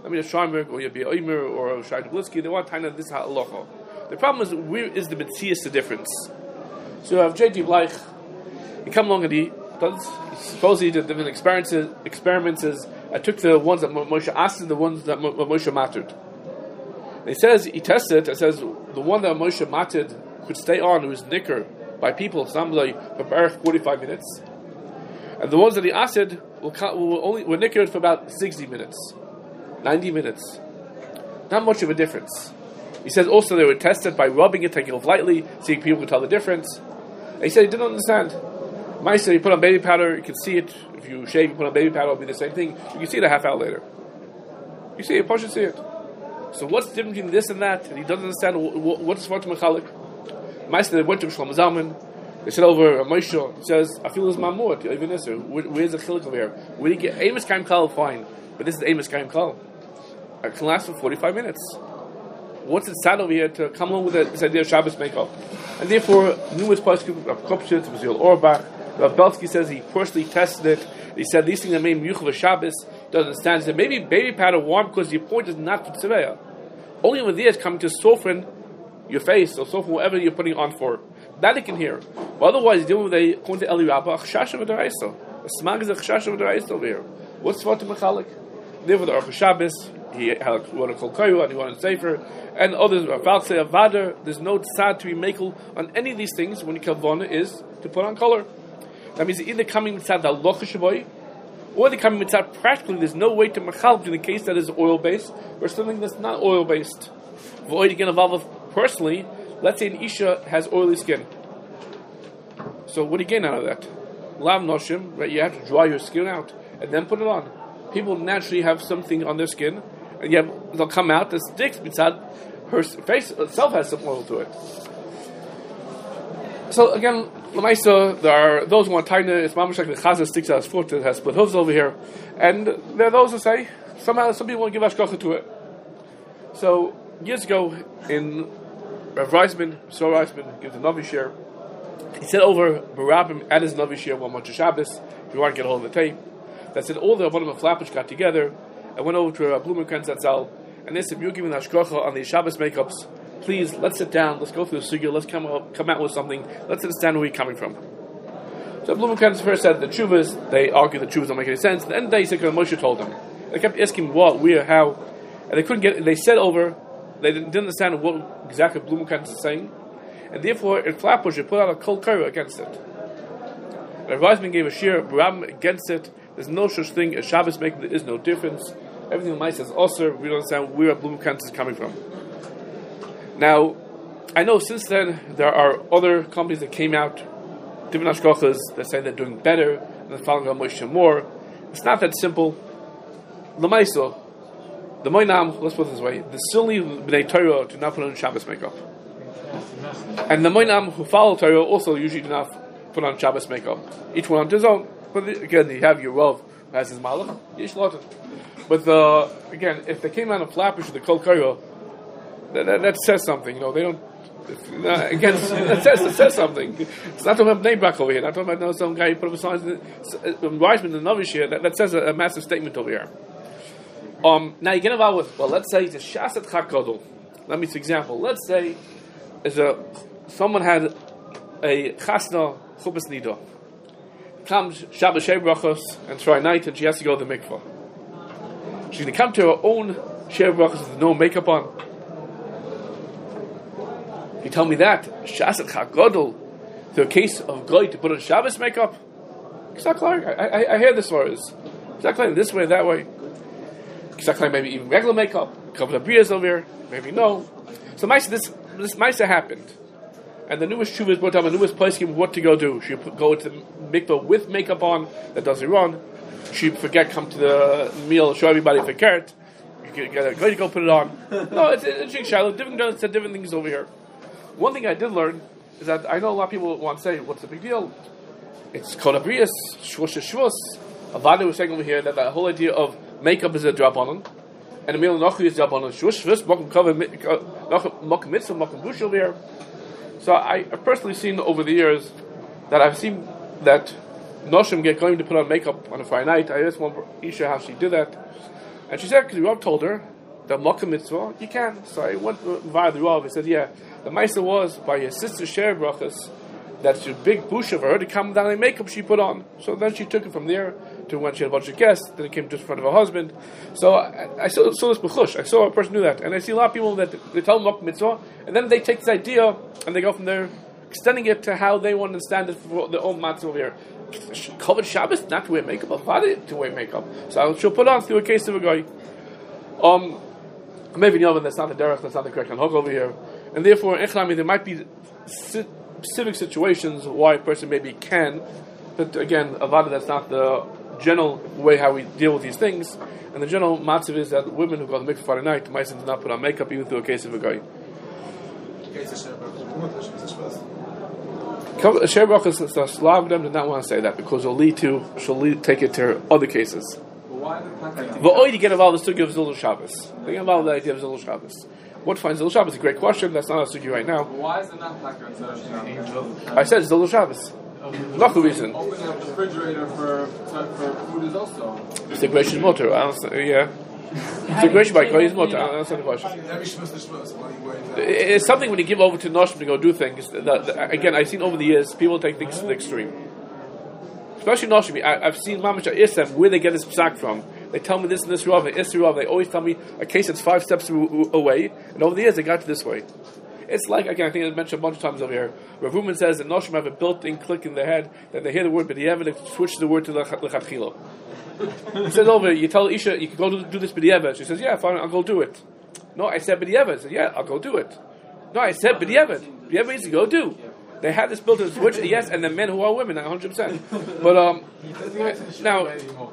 I mean, a Scheinberg or Yabi Oimer or a Shai Dubliski, they want to this halacha. The problem is, where is the Metzias the difference? So you have J.T. Bleich, he come along and he supposedly did different experiments. I took the ones that Moshe asked and the ones that Moshe mattered. And he says, he tested, it says, the one that Moshe mattered could stay on, who was nicker by people, somebody for 45 minutes. And the ones that he asked were nicker for about 60 minutes, 90 minutes. Not much of a difference. He says also they were tested by rubbing it, taking it off lightly, seeing people could tell the difference. And he said he didn't understand. Maisa, you put on baby powder, you can see it. If you shave, you put on baby powder, it'll be the same thing. You can see it a half hour later. You see it, you should see it. So what's the difference between this and that? And he doesn't understand what's Svarta Mechalik. Maisa, they went to Shlomo Zalman. They said over Moshe, he says, I feel his mamut, even this. Where's the chilik over here? Where do you get Amos Kaim Kal? Fine. But this is Amos Kaim Kal. It can last for 45 minutes. What's it sad over here to come along with this idea of Shabbos makeup? And therefore, numerous poskim of Kopshitz, Mzil Orbach, Rav Belsky says he personally tested it. He said these things that made Yuchav of Shabbos, doesn't understand. He said maybe baby powder warm because your point is not for Tzereya. Only when there is coming to soften your face or soften whatever you're putting on for. That he can hear. But otherwise, dealing with according to Eli Rabbah, Chashav D'Oraisa. A smag is a Chashav D'Oraisa over here. What's Svarta Mechalik? Therefore, the Aruch Shabbos, he had what a Kol Koyu, and he wanted Sefer, and others, Valsei Avader, there's no tzad to be makel on any of these things when the Kavana is to put on color. That means either coming mitzad the halacha shaboy, or they're coming mitzad practically. There's no way to machal in the case that is oil based or something that's not oil based. Void again involved personally. Let's say an isha has oily skin. So what do you gain out of that? Lav noshim, right? You have to dry your skin out and then put it on. People naturally have something on their skin, and they'll come out. The sticks mitzad her face itself has some oil to it. So again, Lamaisa, there are those who want taina. It's mamash like the chazan sticks out his foot. It has split hooves over here, and there are those who say some people want to give hashgacha to it. So years ago, in Rav Reisman, gives a Navi share. He said over Barabim at his Navi share one month of Shabbos. If you want to get a hold of the tape, that said all the Avodim of Flatbush got together and went over to Blumenkrantz Zatzal, and they said, "You're giving the hashgacha on the Shabbos makeups. Please, let's sit down. Let's go through the sugya. Let's come out with something. Let's understand where we're coming from." So Blumenkrantz first said the tshuvas. They argued the tshuvas don't make any sense. At the end of the day, he said, Moshe told them. They kept asking what, where, how, and they couldn't get it. They said over. They didn't understand what exactly Blumenkrantz is saying, and therefore in Flatbush they put out a kol kara against it. Rav Reisman gave a shir Barabim against it. There's no such thing as Shabbos making. There is no difference. Everything Ma'aseh says also. We don't understand where Blumenkrantz is coming from. Now, I know since then there are other companies that came out, different hashgachas that say they're doing better and they're following Rav Moshe more. It's not that simple. L'maisa, the Moinam, let's put it this way: the Sunni B'nai Torah do not put on Shabbos makeup, and the Moinam who follow Torah also usually do not put on Shabbos makeup. Each one on his own. But again, you have your Rav who has his malach, Yesh Lotan. But again, if they came out of Flatbush with the Kol Korah, that says something. They don't. Again, it says something. It's not talking about Bnei Brak over here. Not talking about some guy who put up a sign. Reisman, the Navi here, that says a massive statement over here. Now you get involved with, let's say it's a Shasat Chakodol. Let me see an example. Let's say someone had a Chasna Chubas Nida. Comes Shabbos Shei Brachos and Friday night, and she has to go to the mikvah. She's going to come to her own Shei Brachos with no makeup on. You tell me that Shasat Chakodol to a case of goy to put on Shabbos makeup. It's not clear. I hear this for us. It's not clear this way, that way. It's not clear. Maybe even regular makeup. A couple of beers over here. Maybe no. So this Maisa happened, and the newest shuvah is brought up. The newest place what to go do. She go to the mikvah with makeup on. That doesn't run. She forget come to the meal. Show everybody for carrot. You go put it on. No, it's shiloh. Different things over here. One thing I did learn is that I know a lot of people want to say, what's the big deal? It's Kol Abrius, Shvus. Avada was saying over here that the whole idea of makeup is a drabanan, and the meal Nachu is drabanan. Shvus, Mokum Kaveh, Mokum Mitzvah, Mokum Bush over here. So I've personally seen over the years that I've seen that Noshim get going to put on makeup on a Friday night. I asked one Isha how she did that, And she said, because the Rav told her, the Makkah mitzvah, you can. So I went via the Rav. He said, yeah, the Maisa was by your sister Sher Brachas, that's a big busha for her to come down and makeup she put on. So then she took it from there to when she had a bunch of guests, then it came just in front of her husband. So I saw this b'chush. I saw a person do that. And I see a lot of people that they tell them Makkah mitzvah, and then they take this idea and they go from there, extending it to how they want to understand it for their own matzah over here. Covered Shabbos, not to wear makeup, but to wear makeup. So she'll put on through a case of a guy. Maybe that's not the derech, that's not the correct hanhag over here. And therefore, there might be specific situations why a person maybe can, but again, avada, that's not the general way how we deal with these things. And the general matzav is that women who go to the mikveh Friday night, might do not put on makeup even through a case of a guy. Sher Brachas, the Slav them did not want to say that because she'll take it to other cases. V'oy to get involved in the sugi of Zilul Shabbos. They get involved in the idea of Zilul Shabbos. What finds Zilul Shabbos? A great question. That's not a sugi right now. Why is it not Taka instead of Shabbos? I said Zilul Shabbos. Not the reason. Opening up the refrigerator for food is also. It's the Gracious Motor. I don't know. Yeah. It's a Gracious by Koy's Motor. I don't understand the question. It's something when you give over to Noshim to go do things. Again, I've seen over the years people take things to the extreme. Especially Noshim. I've seen Mamash Isem where they get this psak from. They tell me this and this Rav, they always tell me a case that's 5 steps away, and over the years they got to this way. It's like, again, I think I mentioned a bunch of times over here, Rav Ruman says that Noshim have a built-in click in their head that they hear the word, but they haven't switched the word to L'chatchila. He says over, you tell Isha, you can go do this b'diavad. She says, yeah, fine, I'll go do it. No, I said b'diavad. I said, yeah, I'll go do it. No, I said b'diavad. B'diavad means to go do. They had this built-in switch, yes, and the men who are women, 100%. But, now,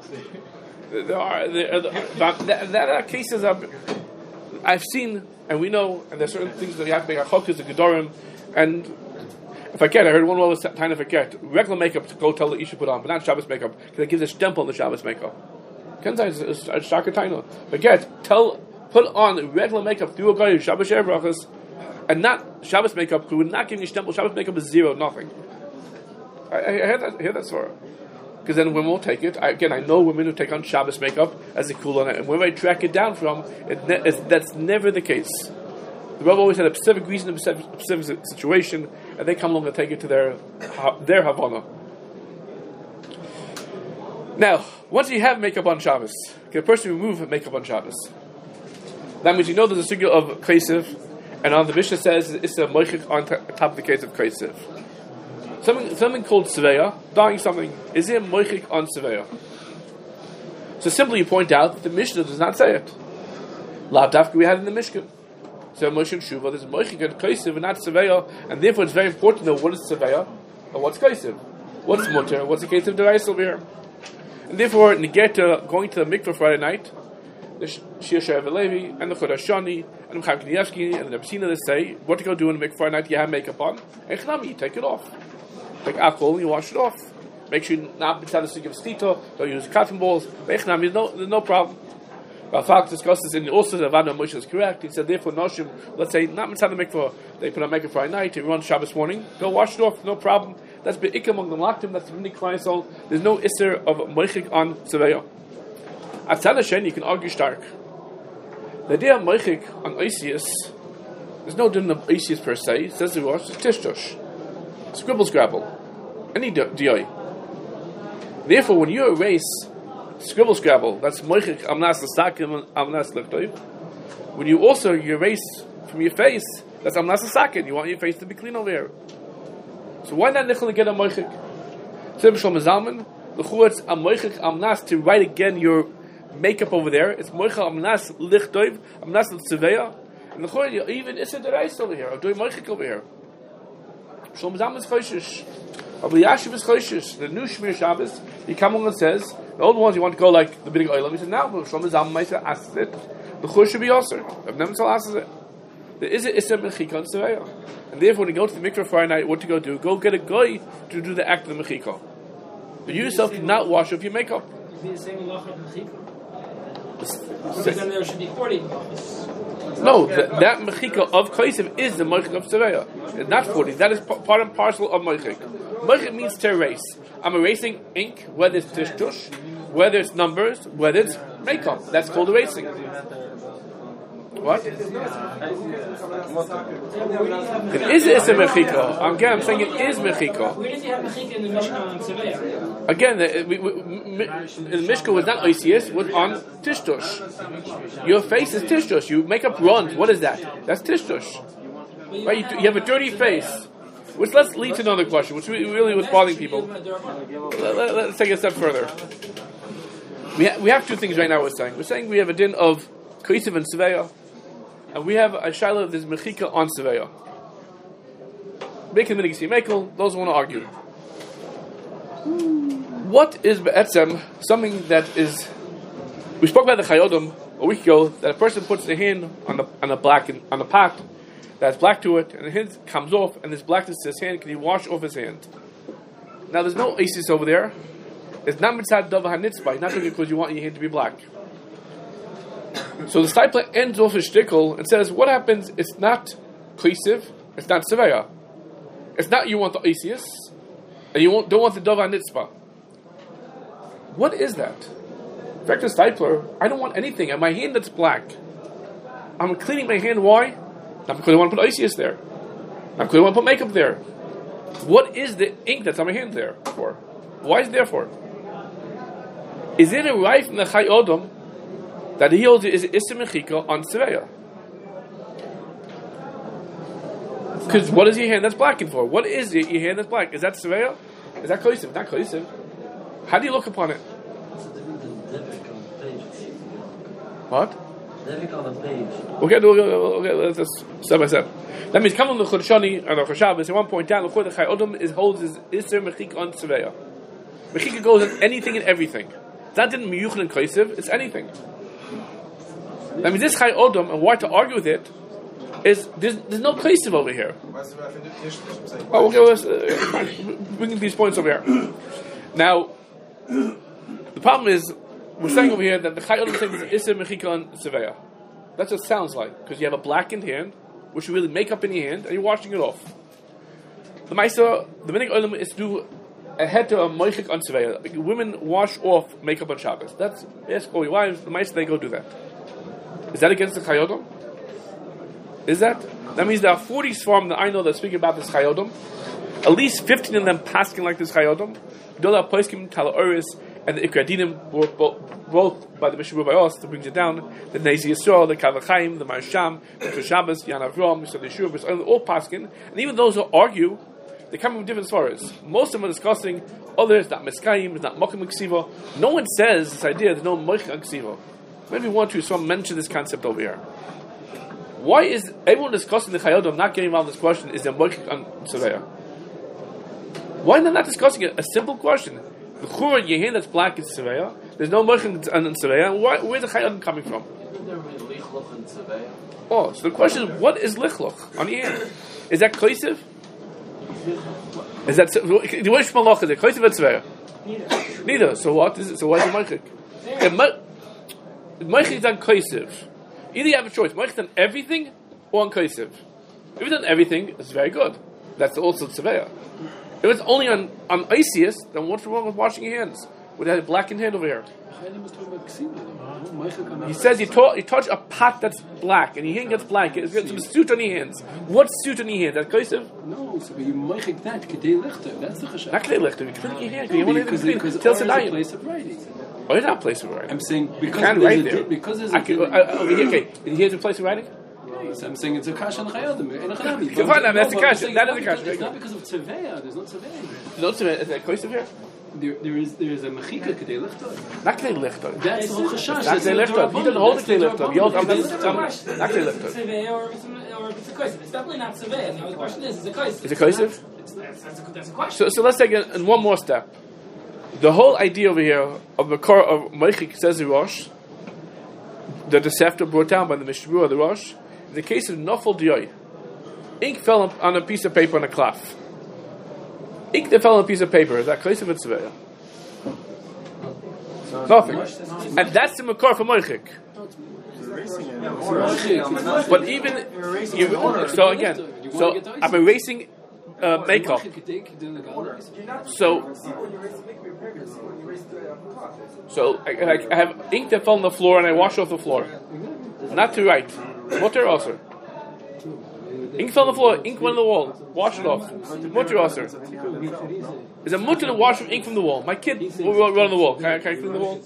there are cases I've seen, and we know, and there's certain things that you have to make a chokas, a gedorim, and if I heard one was trying to forget regular makeup to go tell the Isha put on, but not Shabbos makeup, because it gives a stempel on the Shabbos makeup. It's a shakataino. Put on regular makeup through a guy who's Shabbos Erev Brachos, and not Shabbos makeup, who would not give you a stempel. Shabbos makeup is zero, nothing. I hear that svara. Because then women will take it. I know women who take on Shabbos makeup as a cool on it, and where I track it down from, that's never the case. The Rebbe always had a specific reason, a specific situation, and they come along and take it to their Havana. Now, once you have makeup on Shabbos, can a person remove makeup on Shabbos? That means you know there's a sugya of Kaisiv, and on the Mishnah says it's a moichik on top of the case of Kaisiv. Something called Seveya, dying something, is there a moichik on Seveya? So simply you point out that the Mishnah does not say it. Lav Dafka we had in the Mishkan. So Moshe and Shuva, there's moichik and Kaisiv and not Seveya, and therefore it's very important to know what is Seveya and what's Kaisiv. What's Mutter, what's the case of Derais over here. And therefore, negate going to the mikveh Friday night, the Shir Shev Levi, and the Chodashani, and the Chaim Kanievsky, and the Rebsina, they say, what to go do in the mikveh Friday night, you have makeup on, and Chnami, you take it off. Take alcohol and you wash it off. Make sure you not be telling us to give stito, don't use cotton balls, there's no problem. Rafak discussed this, and also the Avada Moshe is correct. He said, therefore, Noshim, let's say, not mitzvah the mikveh, they put on makeup Friday night, they run Shabbos morning, go wash it off, no problem. That's be'ik among the laktim, that's the unique Klaisol. There's no isser of moichik on Seveya. At Tzad you can argue stark. The idea of moichik on Oisius, there's no din of Oisius per se, it says the Rosh, it's tishtush. Scribble scrabble. Any dioi. Therefore, when you erase scribble scrabble, that's moichik amnas l'sakim amnas l'chtoiv. When you also erase from your face, that's amnas l'sakin. You want your face to be clean over here. So why not nichel get a moichik? Tzim Shlomo Zalman, l'chuatz a moichik amnas to write again your makeup over there. It's moichik amnas l'chtoiv, amnas l'tzeveya, and l'chuatz even isser derais over here, or doing moichik over here. Shlomo Zalman is choishish. Rabbi Yashiv is choishish. The new Shmir Shabbos, he comes along and says, the old ones you want to go like the beginning of Olam. He said, now Shlomo Zalman might say, ask it. The chur should be also. I've never told asks it. There is an Isser Mechika on Seveya. And therefore, when you go to the mikveh Friday night, what to go do? Go get a guy to do the act of the Mechika. But you yourself cannot wash off your makeup. Is it the same halacha of Mechika? Because then there should be 40 halachas. No, that Mechika of Kaisiv is the Mechik of Seveya. It's not 40. That is part and parcel of Mechik. Mechik means to erase. I'm erasing ink, whether it's tishtush, Whether it's numbers, whether it's makeup. That's called erasing. What? It is a mechika. Again, I'm saying it is mechika. Where does he have mechika in the Mishnah on Tzaveh? Again, in Mishka was not Oisius, it was on Tishtush. Your face is Tishtush. You make up runs. What is that? That's Tishtush. Right? You have a dirty face. Which let's lead to another question, which really was bothering people. Let's take it a step further. We have two things right now we're saying. We're saying we have a din of Kaisiv and Seveya, and we have a Shaila of this Mechika on Seveya. Making Minigisi Mekel, those who want to argue. What is Be'etzem, something that is... We spoke about the Chayodom a week ago, that a person puts their hand on the pot that's black to it, and the hand comes off, and this blackness to his hand, can he wash off his hand? Now there's no Isis over there. It's not mitzad dava hanitzbah. It's not doing it because you want your hand to be black. So the stipler ends off his shtickle and says, what happens? It's not klisiv, it's not seveya. It's not you want the Isis, and you don't want the dava hanitzbah. What is that? In fact, the stipler, I don't want anything, and my hand that's black. I'm cleaning my hand, why? Not because I want to put Isis there. Not because I want to put makeup there. What is the ink that's on my hand there for? Why is it there for? Is it a right from the Chai Odom that he holds is Issa Mechika on Seveya? Because what is your hand that's blackened for? What is it, your hand that's black? Is that Seveya? Is that Koisiv? Not Koisiv. How do you look upon it? What? Okay, let's step by step. That means come on the Chodshani or the Choshabbos. At one point down, the Chai Odom holds his Issa Mechika on Seveya. Mechika goes in anything and everything. That didn't miyuchel and kaisiv, it's anything. That means this Chai Odom, and why to argue with it, is there's no kaisiv over here. Oh, okay, let's bring these points over here. Now, the problem is, we're saying over here that the Chai Odom says Issa Mechika and Seveya. That's what it sounds like, because you have a blackened hand, which you really make up in your hand, and you're washing it off. The Maisa, the Minig Olam is to do a head to a moichik on Seveya. Women wash off makeup on Shabbos. That's, ask all your wives, the Maisa, they go do that. Is that against the Chai Odom? Is that? That means there are 40 Sfarim that I know that speak about this Chai Odom. At least 15 of them passing like this Chai Odom. Dola Poiskim, Tala Oris, and the Ikradinim, both by the Mishnah Bayos, that brings it down. The Nezi Yisrael, the Kavachaim, the Marsham, the Shabbos, Yan Avrom, Mr. Yeshua, all paskin. And even those who argue, they come from different svaras. Most of them are discussing, there's not Meskayim, there's not Mokim Ksiva. No one says this idea, there's no Mokim Ksiva. Maybe one or two, someone mention this concept over here. Why is everyone discussing the Chai Odom not getting involved in this question? Is there Mokim on Seveya? Why are they not discussing it? A simple question. The Chur, your hand that's black is Seveya. There's no Mokim on Seveya. Where's the Chai Odom coming from? Oh, so the question is, what is Lichloch on your hand? Is that Koisiv? Is that the way Shmalach is it? Koisiv and Seveya? Neither. So what is it? So why is it Meichik? Meichik is on Koisiv. Either you have a choice, Meichik on everything or on Koisiv. If it's on everything, it's very good. That's also Seveya. If it's only on Isis, then what's wrong with washing your hands? With that blackened hand over here. He says you touch a pot that's black and your hand gets black. It's got some suit on your hands. What suit on your hands? That Koisiv? No, so you meichik that Kedei Lichter. That's the Chashav. Not Kedei Lichter. You clean your hands. You want to clean. Because Tell it's a place of writing. Oh, it's not a place of writing. I'm saying because there's right there. Because there's over here. Okay, here's a place of writing. So I'm saying it's a kasha and chayadim. That's the kasha. That is the kasha. It's not because of tzeveya. There's no tzeveya. No tzeveya. Is there a Koisiv here? There is a mechika Kedei Lichter. Not Kedei Lichter. That's the whole chashash. Not Kedei Lichter. He doesn't hold the Kedei Lichter. He holds not Kedei Lichter. Seveya or if it's a Koisiv. It's definitely not Seveya. Now the question is it Koisiv? Is it Koisiv? That's a question. So let's take it in one more step. The whole idea over here of the core of Meichik says the Rosh, that the Sefta brought down by the Mishra of the Rosh, in the case of Nofel Diyoi, ink fell on a piece of paper on a cloth. Ink that fell on a piece of paper, is that Koisiv and Seveya? Nothing. And that's the Makor for Meichik. But even, so again, I'm erasing makeup. So I have ink that fell on the floor and I wash off the floor. Not to right. Mutter also. Ink fell on the floor, ink went on the wall. Wash it off. Mutter also. Is a mutter to wash ink from the wall? My kid will run on the wall. Can I clean the wall?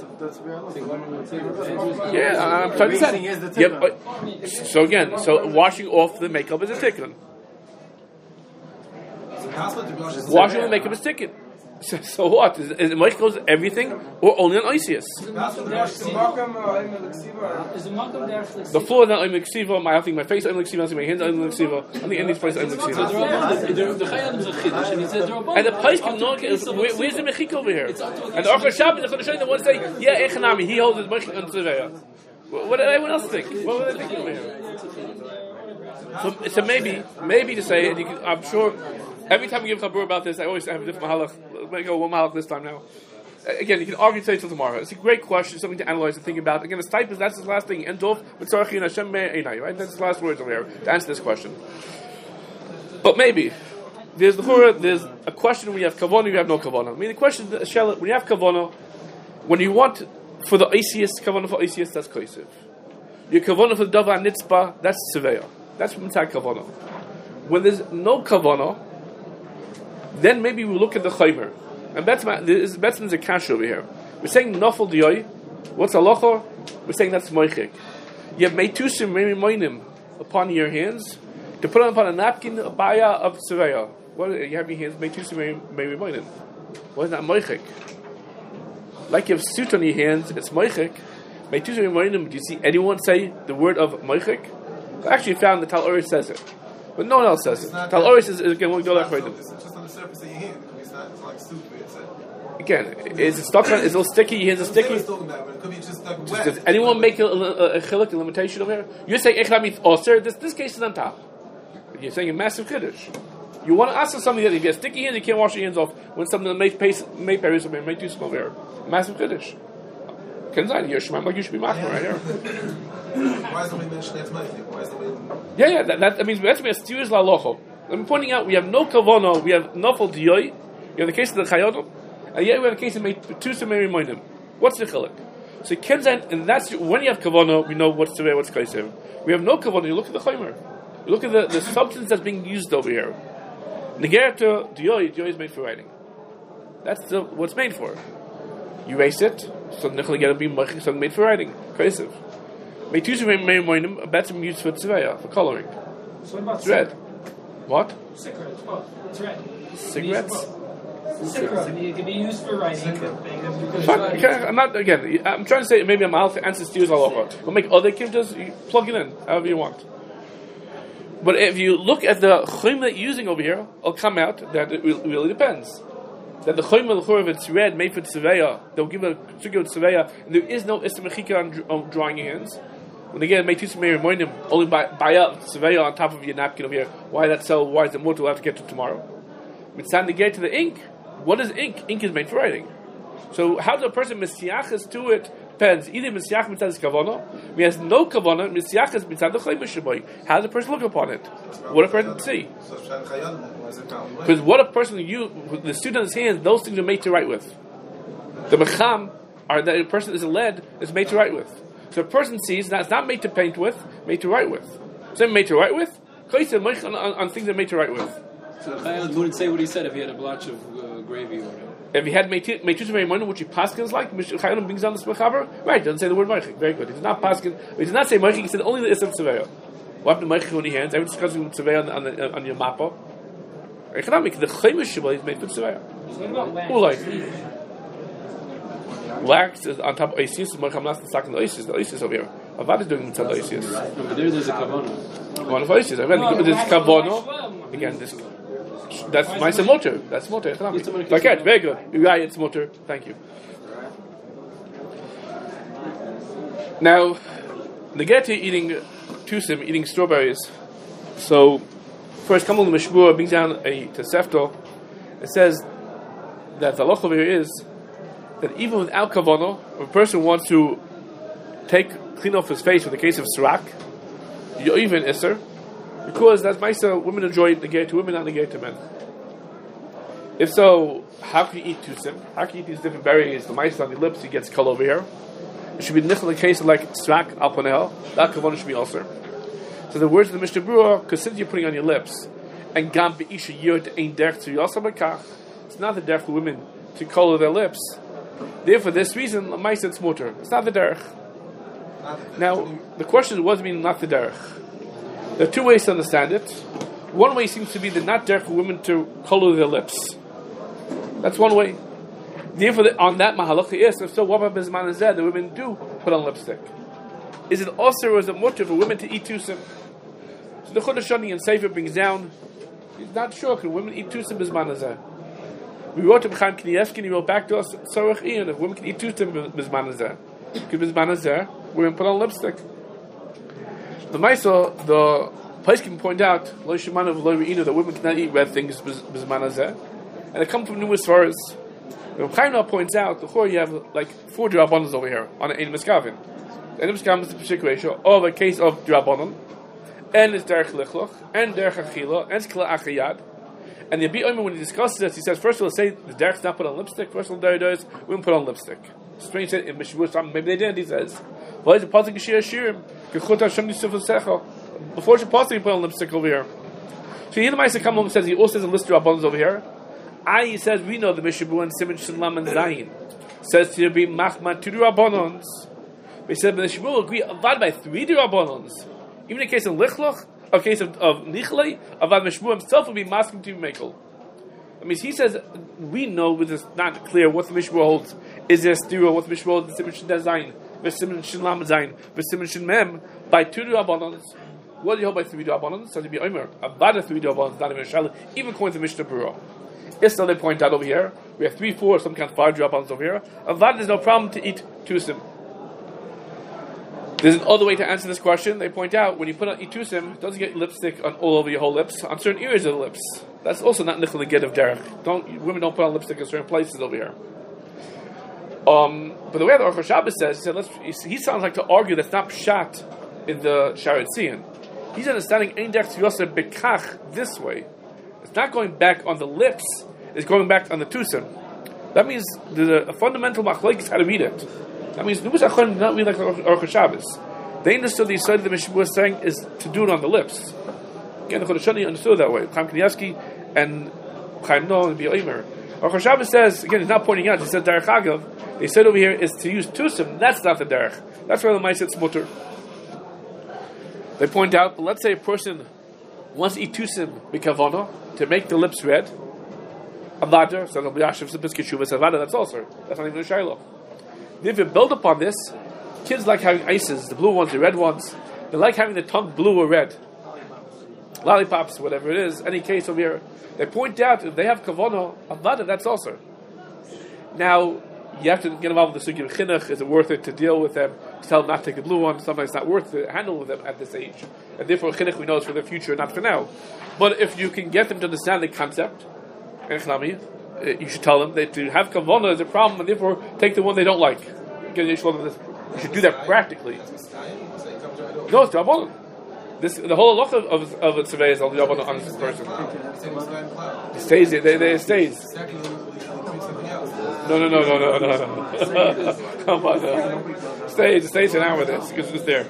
Yeah, I'm trying to say. Yep. So again, so washing off the makeup is a tikkun. Washing the makeup is tikkun. So what? Is it Mike goes everything or only on Oisius? The floor is not Oim Ksiva. I think my face is Oim Ksiva. I think my hands are Oim Ksiva. I think in this place Oim Ksiva. And the place can not get. Where's the Mechik over here? And the Orchel Shabbos is going to show you the one say, yeah, Echanami, he holds his Mechik on Tzivaya. What did everyone else think? What were they thinking over here? So maybe to say, and I'm sure. Every time we give Chabur about this, I always have a different mahalach. Let me go one mahalach this time now. Again, you can argue today till tomorrow. It's a great question, something to analyze and think about. Again, the type is that's his last thing. Endov mitzarachin Hashem me'einai. Right? That's his last words over here to answer this question. But maybe there's a question when you have kavanah, you have no kavanah. I mean, the question, when you have kavanah, when you want for the Oisius, kavanah for Oisius, that's koisiv. Your kavanah for the davar nitzba, that's tzeveya. That's mitzad kavanah. When there's no kavanah, then maybe we look at the chaymer. And there's a cash over here. We're saying nafal diyoy. What's halacha? We're saying that's moichik. You have meitusim meimonim upon your hands to put upon a napkin a baya of tzeveya. What you have your hands meitusim meimonim? What is that moichik? Like you have suit on your hands, it's moichik. Meitusim meimonim. Do you see anyone say the word of moichik? I actually found that Tal Oris says it, but no one else says it. Tal Oris is again. We'll go that way. Surface of your hand. It's like soup. Again, is it stuck on? Is it sticky? Your hands are sticky. Does anyone make a chiluk, a limitation over here? You say echad means osir. This case is on top. You're saying a massive chiddush. You want to ask something that if you have sticky hands, you can't wash your hands off. When something may Paris or may do some over here, massive chiddush. Kenzai, you're shemam like you should be machmer right here. Why is the way mentioned that's my thing? Why is the way? Yeah. That means that's a serious lalocho. I'm pointing out we have no kavana, we have nafal diyoy, you have the case of the chayodim, and yet we have a case of meitusim meimonim. What's the chiluk? So kenzan, and that's when you have kavana, we know what's tevei, what's kaisev. We have no kavana. You look at the chaymer, you look at the substance that's being used over here. Negeret to diyoy is made for writing. That's what's made for. You erase it, so nechol get be machik, so made for writing. Kaisev. Meitusim meimonim, that's used for tzeveya, for coloring. So what about thread? What? Cigarettes. Oh, it's red. Cigarettes? Cigarettes. It can be used for writing. I'm not, again, I'm trying to say maybe I'm out to answer Steve's halacha. We'll make other kimtas, you plug it in, however you want. But if you look at the chayim that you're using over here, it'll come out that it really depends. That the chayim of it's red, made for tzeveya, they'll give a sugi of tzeveya, and there is no istamachika on drawing your hands. When they get meitusim meimonim, only buy up tzeveya on top of your napkin over here. Why that so? Why is the mutter? We'll have to get to tomorrow. It's time to get to the ink. What is ink? Ink is made for writing. So how does a person misyachas to it? Depends. Either misyach mitzad is kavana. If he has no kavana, misyachas mitzad the chayim shaboy. How does a person look upon it? What does a person see? Because what a person the student's hands, those things are made to write with. The mecham are that a person is a lead is made to write with. So a person sees that it's not made to paint with, made to write with. So made to write with, on things that are made to write with. So Chayil wouldn't say what he said if he had a blotch of gravy or whatever. If he had meitus meimonim, which he paskins like, Chayil brings down the smechaber, right? Doesn't say the word meichik. Very good. He does not paskin. He does not say meichik. He said only the ism tzeveya. What happened to meichik on your hands? Everyone's discussing tzeveya on your mappa. Economic. The chaymish shaboy is made for tzeveya. Who like? Wax is on top of Oisius, Marcham Nas the second Oisius. The Oisius over here. Avad is doing mitzad Oisius. No, but there's a kavana. One of Oisius. I read this kavana. Again, that's my motor. That's motor. Okay, very good. You got it's motor. Thank you. Now, the get to eating tusim, eating strawberries. So, first, Kamal Mishbur brings down a Tosefta. It says that the halacha over here is that even without kavanah, if a person wants to clean off his face with the case of srak, you even iser, Because that's Maisa, women enjoy negate to women, not negate to men. If so, how can you eat tusim? How can you eat these different berries? The Maisa on the lips, he gets cull over here. It should be nichel in case of like srak al panel. That kavanah should be also. So the words of the Mishnah Berurah, because since you're putting on your lips, and gam be'isha yod ein derech to yasa bekach, it's not the derech for women to color their lips. Therefore, this reason, Maisa it's mutter. It's not the derech. Now, the question is, what does it mean not the derech? There are two ways to understand it. One way seems to be that not derech for women to color their lips. That's one way. Therefore, on that mahalach, yes. If so, what about bizman is that the women do put on lipstick? Is it also or is it mutter for women to eat tusim? So the Chodesh Shani and Sefer brings down. He's not sure. Can women eat tusim bizman is that? We wrote to Chaim Knievsky and he wrote back to us, Tzorech Ian, if women can eat tusim bizman is that? Because bizman is there, women put on lipstick. The Maisa, the place can point out, Lo Shemana V'Lo Re'inu, that women cannot eat red things bizman is there. And it comes from numerous svaras. When Chaim now points out, the Chor, you have like 4 drabonos over here on an Ein Miskavin. Ein Miskavin is the particular ratio of a case of drabonon, and it's derech lichloch, and derech achila, and it's kla achayad. And the Abi Omer, when he discusses this, he says, first of all, say the derech not put on lipstick. First of all, there does women put on lipstick. Strange said in Mishavur, maybe they did. He says, why is the pasuk Shir Shirim? Before she pasuk, put on lipstick over here. So here the Ma'aser come home and says he also has a list of drabonos over here. He says, we know the Mishabur and Simon Shalom and Zayin says to be Machman 2 Rabbanons. They said, but the Mishabur agree avad by 3 Rabbanons. Even in case of Lichloch, a case of Nichlei, avad Mishabur himself would be masking to Mekel. That means he says, we know with this not clear what the Mishabur holds. Is there Stira, what the Mishabur holds, the Simon Shalom the Simon Shalom Zayin, the Simon Shalom by 2 Rabbanons. What do you hold by 3 Rabbanons? So to be Omer, avad 3 Rabbanons, not even Shalit, even according to Mishnah Berurah. Yes, they point out over here. We have 3, 4, some kind of 5 drabonos over here. Avad, there's no problem to eat tusim. There's another way to answer this question. They point out when you put on eat tusim, it doesn't get lipstick on all over your whole lips, on certain areas of the lips. That's also not nichel get of derech. Women don't put on lipstick in certain places over here. But the way the Aruch Shabbos says, he sounds like to argue that's not pshat in the Sharet Tzion. He's understanding ein derech tziyoseh bekach this way. It's not going back on the lips, it's going back on the tusim. That means there's a fundamental machlokes is how to read it. That means Numas Achronim did not read like Aruch Shabbos. They understood the side of the Mishnah was saying is to do it on the lips. Again, the Chodesh Shani understood it that way. Chaim Knievsky and Chaim Noah and B'Omer. Aruch Shabbos says, again, he's not pointing out, he says derech agav. They said over here is to use tusim, that's not the derech. That's where the Ma'aser it's mutter. They point out, but let's say a person wants to eat tusim b'kavana, to make the lips red, avada, so that's also. That's not even a shayla. If you build upon this, kids like having ices, the blue ones, the red ones. They like having the tongue blue or red. Lollipops, whatever it is, any case over here. They point out if they have kavana, avada, that's also. Now, you have to get involved with the sugya of chinuch. Is it worth it to deal with them? To tell them not to take the blue one. Sometimes it's not worth it to handle with them at this age. And therefore, chinuch we know is for the future, not for now. But if you can get them to understand the concept, you should tell them that to have kavanah is a problem, and therefore take the one they don't like. You should do that practically. No, it's drabonon. The whole lot of a tzeveh is on the drabonon on this person. It stays. It stays. No. Come on, no. Stays an hour with this because it's there.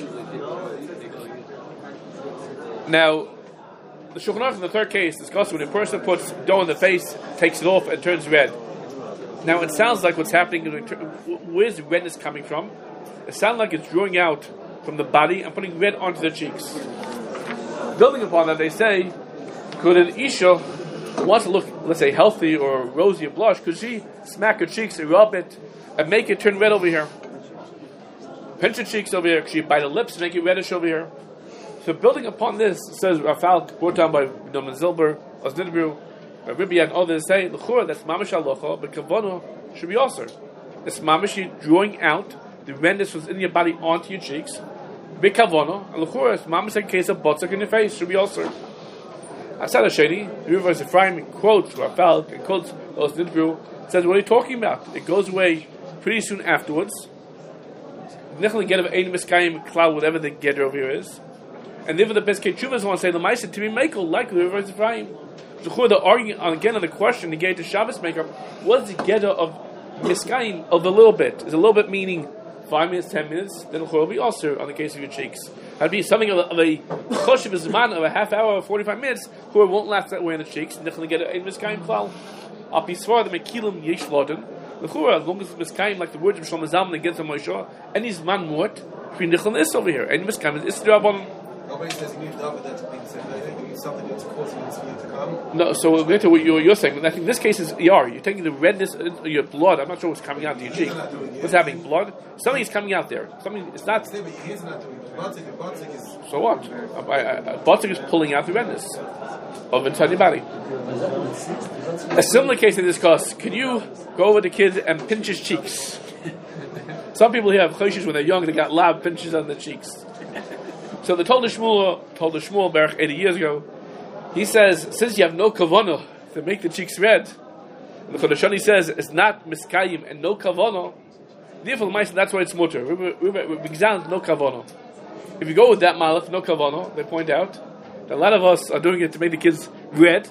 Now, the Shulchan Aruch in the third case discusses when a person puts dough in the face, takes it off, and turns red. Now, it sounds like what's happening. Where's the redness coming from? It sounds like it's drawing out from the body and putting red onto the cheeks. Building upon that, they say, could an Isha who wants to look, let's say, healthy or rosy or blush, could she smack her cheeks and rub it and make it turn red over here? Pinch her cheeks over here. Could she bite her lips and make it reddish over here? So building upon this, says Rafal, brought down by Noman Zilber, Osnidbru, Rabbi and others say, L'chura, that's mamash halacha, but kavana should be also. It's mamash drawing out the redness was in your body onto your cheeks. Big kavana, and l'chura, it's mamash in case of buttock in your face, should be also. Asad Hasheni, the River Ephraim quotes Rafal and quotes Osnidbru, says, what are you talking about? It goes away pretty soon afterwards. Nichel get of Ein Miskayim cloud, whatever the getter over here is. And therefore the Pesach Tshuvas want to say the Ma'aseh to be Mekel like the River Ephraim. So they're arguing again on the question, the Gate to Shabbos maker, what's the Geda of Miskayim of a little bit? Is a little bit meaning 5 minutes, 10 minutes? Then it will be also on the case of your cheeks. That'd be something of a choshev zman of a half hour or 45 minutes, who won't last that way in the cheeks, and they're going to get a Miskayim klal. Al Pisvar the Mekilim Yesh Loden. The Chura, as long as Miskayim, like the words of Shlomo Zalman against the Moshe, and he's man mort, between Nichel and Is over here. And Miskayim is Rabbanon. Nobody says you need to that to be said. I think you need something that's causing this to come. No, so we'll get to what you're saying. But I think this case is ER. You're taking the redness of your blood. I'm not sure what's coming out of your cheek. What's happening? Blood? Something is coming out there. Something. It's not. But your hand's not doing it. Butzik is. So what? Butzik is pulling out the redness of inside your body. A similar case they discuss. Can you go over the kid and pinch his cheeks? Some people here have choshes when they're young. They got lab pinches on the cheeks. So they told the Shmuel Berach 80 years ago. He says, since you have no kavanah to make the cheeks red, and the Chodeshani says it's not miskayim and no kavanah. Therefore, that's why it's mutter. We examine no kavanah. If you go with that malach, no kavanah, they point out that a lot of us are doing it to make the kids red.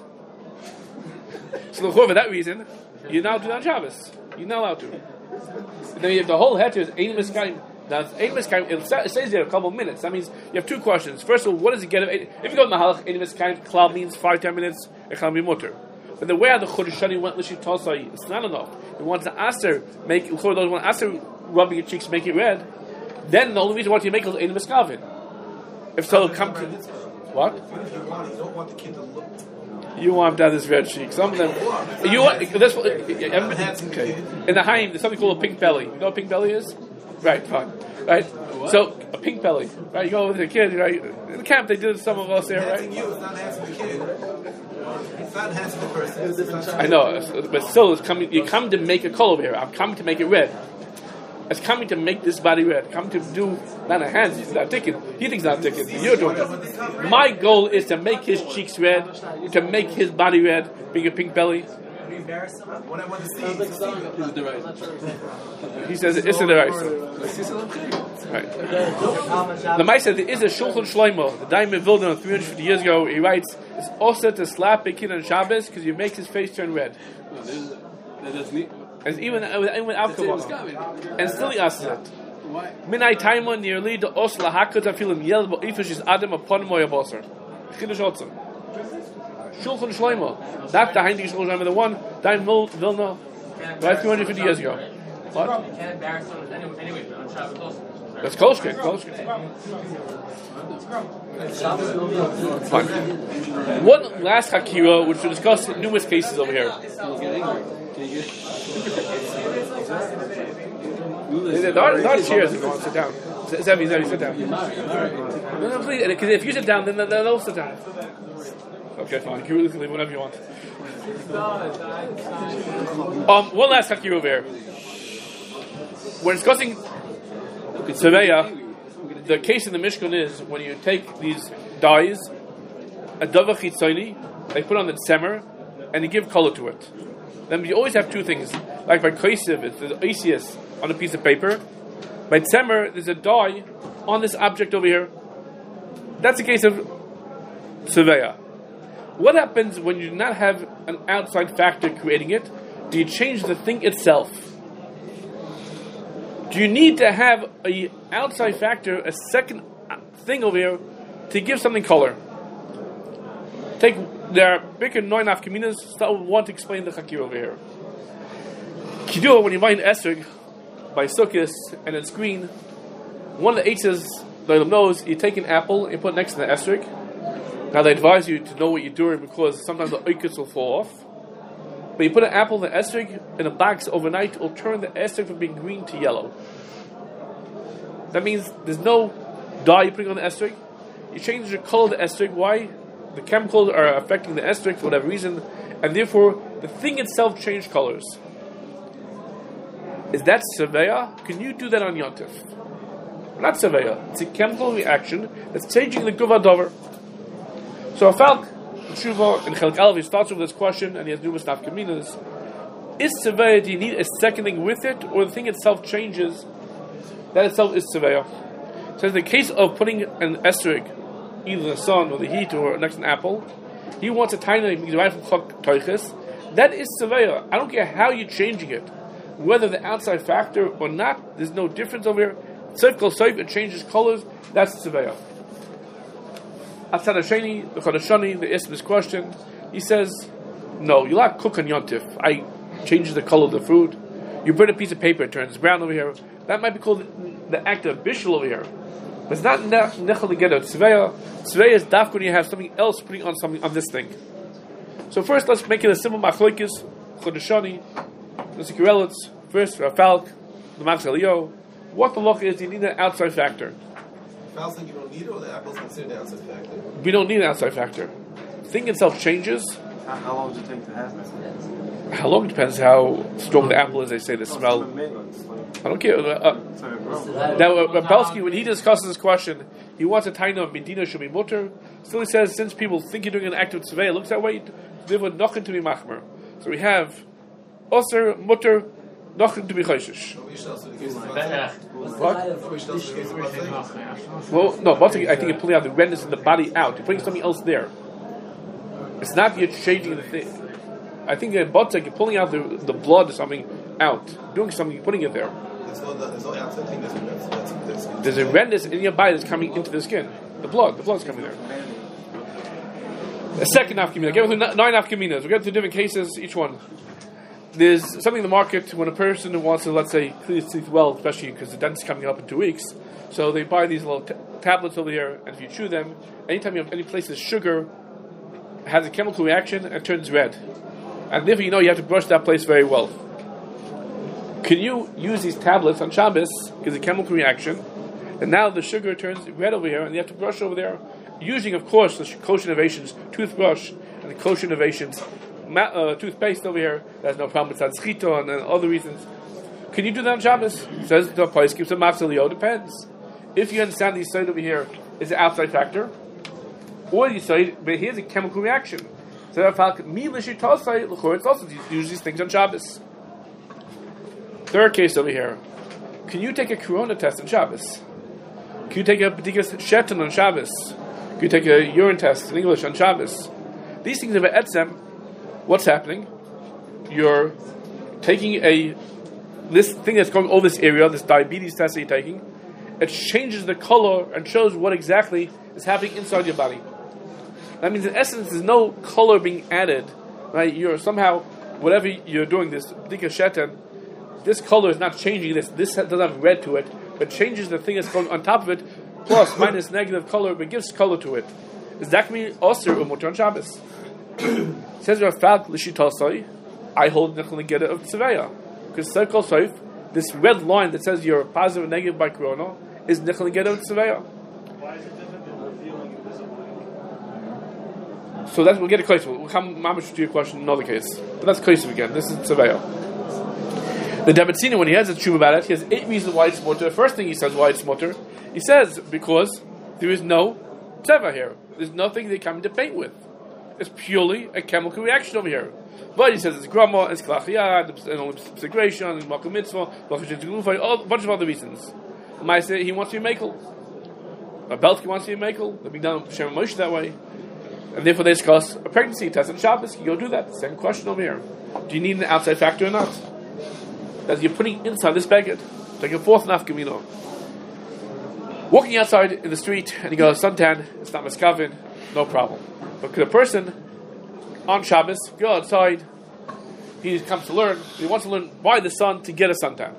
So for that reason, you're now doing on Shabbos. You're not allowed to. And then you have the whole heter is ein miskayim. Now, it says there a couple of minutes. That means you have two questions. First of all, what does it get? If you go to Mahalach, ein miskayim, klal means 5-10 minutes, it can be mutter. But the way how the Chodeshani went l'shi tosai, it's not enough. He wants to aser rubbing your cheeks, make it red. Then the only reason why you make it is ein miskavin. If so, come to what? You don't want the kid to look. You want to have this red cheek. Some of them. You want this. Okay. In the Haim, there's something called a pink belly. You know what pink belly is? Right, fine. Right? What? So, a pink belly. Right? You go with the kid, right? In the camp, they did some of us there, right? It's not enhancing the kid. It's not enhancing the person. I know, but still, it's coming. You come to make a color here. I'm coming to make it red. It's coming to make this body red. Come to do, not a hand, he's not ticking. He thinks not ticking. You're doing it. My goal is to make his cheeks red, to make his body red, being a pink belly. What I want to see is he says it's in the right. Right. The Mai said there is a Shulchan Shlomo, the Daim Vilna 350 years ago. He writes, "It's also to slap a kid on Shabbos because he makes his face turn red." And even alcohol, and still he asks it. Minay Taimon nearly the os lahakot afilim yel bo'ifish is adam upon moya boser. Chiddush Otzim. Shulchan Shlomo, not the Heinrich Shulchan Shlomo, the one Daim Vilna, right 250 years ago. What? You can't embarrass someone anyway on Shabbos also. That's Kolshkin. Fine. One last Hakira, which we'll discuss in numerous cases over here. There are chairs if you want to sit down. Zevi, sit down. No, please, because if you sit down, then they'll sit down. Okay, fine. You can leave whenever you want. One last Hakira over here. When discussing Tzeveya, the case in the Mishkan is when you take these dyes, a dava chitzoni, they put on the tzemer, and you give color to it. Then you always have two things. Like by Kosiv, it's the Asius on a piece of paper. By tzemer, there's a dye on this object over here. That's the case of Tzeveya. What happens when you do not have an outside factor creating it? Do you change the thing itself? Do you need to have an outside factor, a second thing over here, to give something color? There are bigger noinaf kaminas that want to explain the Hakir over here. Kidduh, when you buy an esrog by Sukkos and it's green, one of the eitzes that knows, you take an apple and you put it next to the esrog. Now they advise you to know what you're doing because sometimes the oikos will fall off. But you put an apple in the esrog in a box overnight, it will turn the esrog from being green to yellow. That means there's no dye you're putting on the esrog. You change the color of the esrog. Why? The chemicals are affecting the esrog for whatever reason, and therefore the thing itself changed colors. Is that Tzeveya? Can you do that on Yontif? Not Tzeveya. It's a chemical reaction that's changing the Guva Dover. So Falk, Tshuva, and Chelk Aleph, he starts with this question, and he has numerous nafkaminas. Is Tzeveya, do you need a seconding with it, or the thing itself changes? That itself is Tzeveya. So in the case of putting an esrog either the sun or the heat or next to an apple. He wants a tiny right from chok toiches. That is Tzeveya. I don't care how you're changing it. Whether the outside factor or not, there's no difference over here. Seif kol seif, it changes colors, that's Tzeveya. Atzad Hasheni, the Chodeshani, the Isma's question, he says, no, you'll not cook on Yontif. I changes the color of the food. You burn a piece of paper, it turns brown over here. That might be called the act of bishul over here. But it's not nechel to get a Tzeveya. Tzeveya is dafka when you have something else putting on something on this thing. So first, let's make it a simple machlokes, Chodeshani, the Sikirelitz, first Rafalk, the Matzalio. What the loch is, you need an outside factor. Falk saying you don't need it, or the apple's considered an outside factor? We don't need an outside factor. The thing itself changes. How long does it take to happen? How long depends how strong the apple is. They say the smell. I don't care. Now, Belsky, when he discusses this question, he wants a taina of Medina should be mutter. Still, he says since people think you're doing an act of tzvei, it looks that way. There would nothing to be machmer. So we have oser mutter, nothing to be chayshish. Well, no, but I think you're pulling out the redness in the body out. You're putting something else there. It's not you're changing the thing. I think in Botzek, you're pulling out the blood or something out. Doing something, you're putting it there. There's no outside thing that's There's a redness in your body that's coming into the skin. The blood's coming there. A second nafkamina. Get through 9 nafkaminas. We'll get to different cases, each one. There's something in the market when a person wants to, let's say, clean his teeth well, especially because the dentist is coming up in 2 weeks. So they buy these little tablets over here, and if you chew them, anytime you have any place there's sugar, it has a chemical reaction and turns red. And therefore, you know you have to brush that place very well. Can you use these tablets on Shabbos, because a chemical reaction, and now the sugar turns red over here, and you have to brush over there, using, of course, the Kosher Innovations toothbrush and the Kosher Innovations toothpaste over here. There's no problem with tzadschito and other reasons. Can you do that on Shabbos? Says the place keeps a matzalio. Depends. If you understand the side over here is an outside factor, or you say, but here's a chemical reaction. So it's also use these things on Shabbos. Third case over here. Can you take a corona test on Shabbos? Can you take a b'dikas shetan on Shabbos? Can you take a urine test in English on Shabbos? These things are etzem. What's happening? You're taking this thing that's going over this area, this diabetes test that you're taking. It changes the color and shows what exactly is happening inside your body. That means in essence there's no color being added. Right? You're somehow, whatever you're doing, this b'dikas shetan, this color is not changing this. This doesn't have red to it, but changes the thing that's going on top of it, plus, minus, negative color, but gives color to it. Is that going to be Osir or Mutar on Shabbos? Says Rafal L'Shitasai, I hold Nechel Negeda of Tzeveya. Because Circle Soif, this red line that says you're positive or negative by Corona, is Nechel Negeda of Tzeveya. Why is it different than revealing invisibly? So that's, we'll get a case. We'll come mamish to your question in another case. But that's case again. This is Tzeveya. The Debetzina, when he has a tshuva about it, he has 8 reasons why it's mutter. The first thing he says why it's mutter, he says because there is no tzeva here. There's nothing they come to paint with. It's purely a chemical reaction over here. But he says it's grama, it's klachiyad, and segregation, and makom mitzvah, a bunch of other reasons. Maaseh, he wants to be makel. A Belsky wants to be makel. They'll be done Shem Moshe that way. And therefore they discuss a pregnancy test on Shabbos. You go do that. Same question over here. Do you need an outside factor or not? That you're putting inside this baguette. Like a fourth nafkamino. Walking outside in the street and you go suntan, it's not miskavin, no problem. But could a person on Shabbos go outside, he comes to learn, he wants to learn by the sun to get a suntan.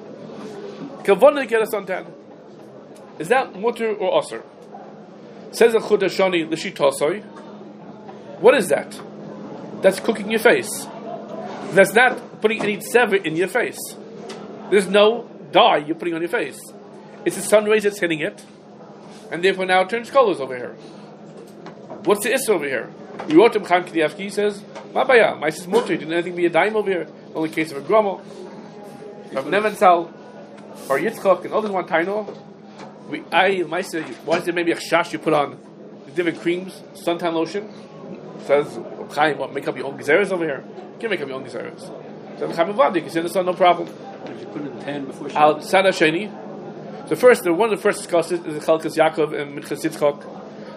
Kavana to get a suntan. Is that mutter or osir? Says the Chodeshani l'shitasoi. What is that? That's cooking your face. That's not putting any tzever in your face. There's no dye you're putting on your face. It's the sun rays that's hitting it, and therefore now it turns colors over here. What's the issue over here? We wrote him Chaim Kedievsky, he says, Mabaya, my sis mutter, didn't anything be a dime over here? Only case of a gramo. Rav Neventhal, or Yitzchak, and others want taino. My sis, why is there maybe a shash you put on the different creams, suntan lotion? Says Chaim, what, make up your own gezeres over here? You can make up your own gezeres. So Chaim Avad, you can sit in the sun, no problem. If you put it in the pan before Al Sada Sheni. So first, one of the first discusses is the Chalkas Yaakov and Minchas Yitzchak.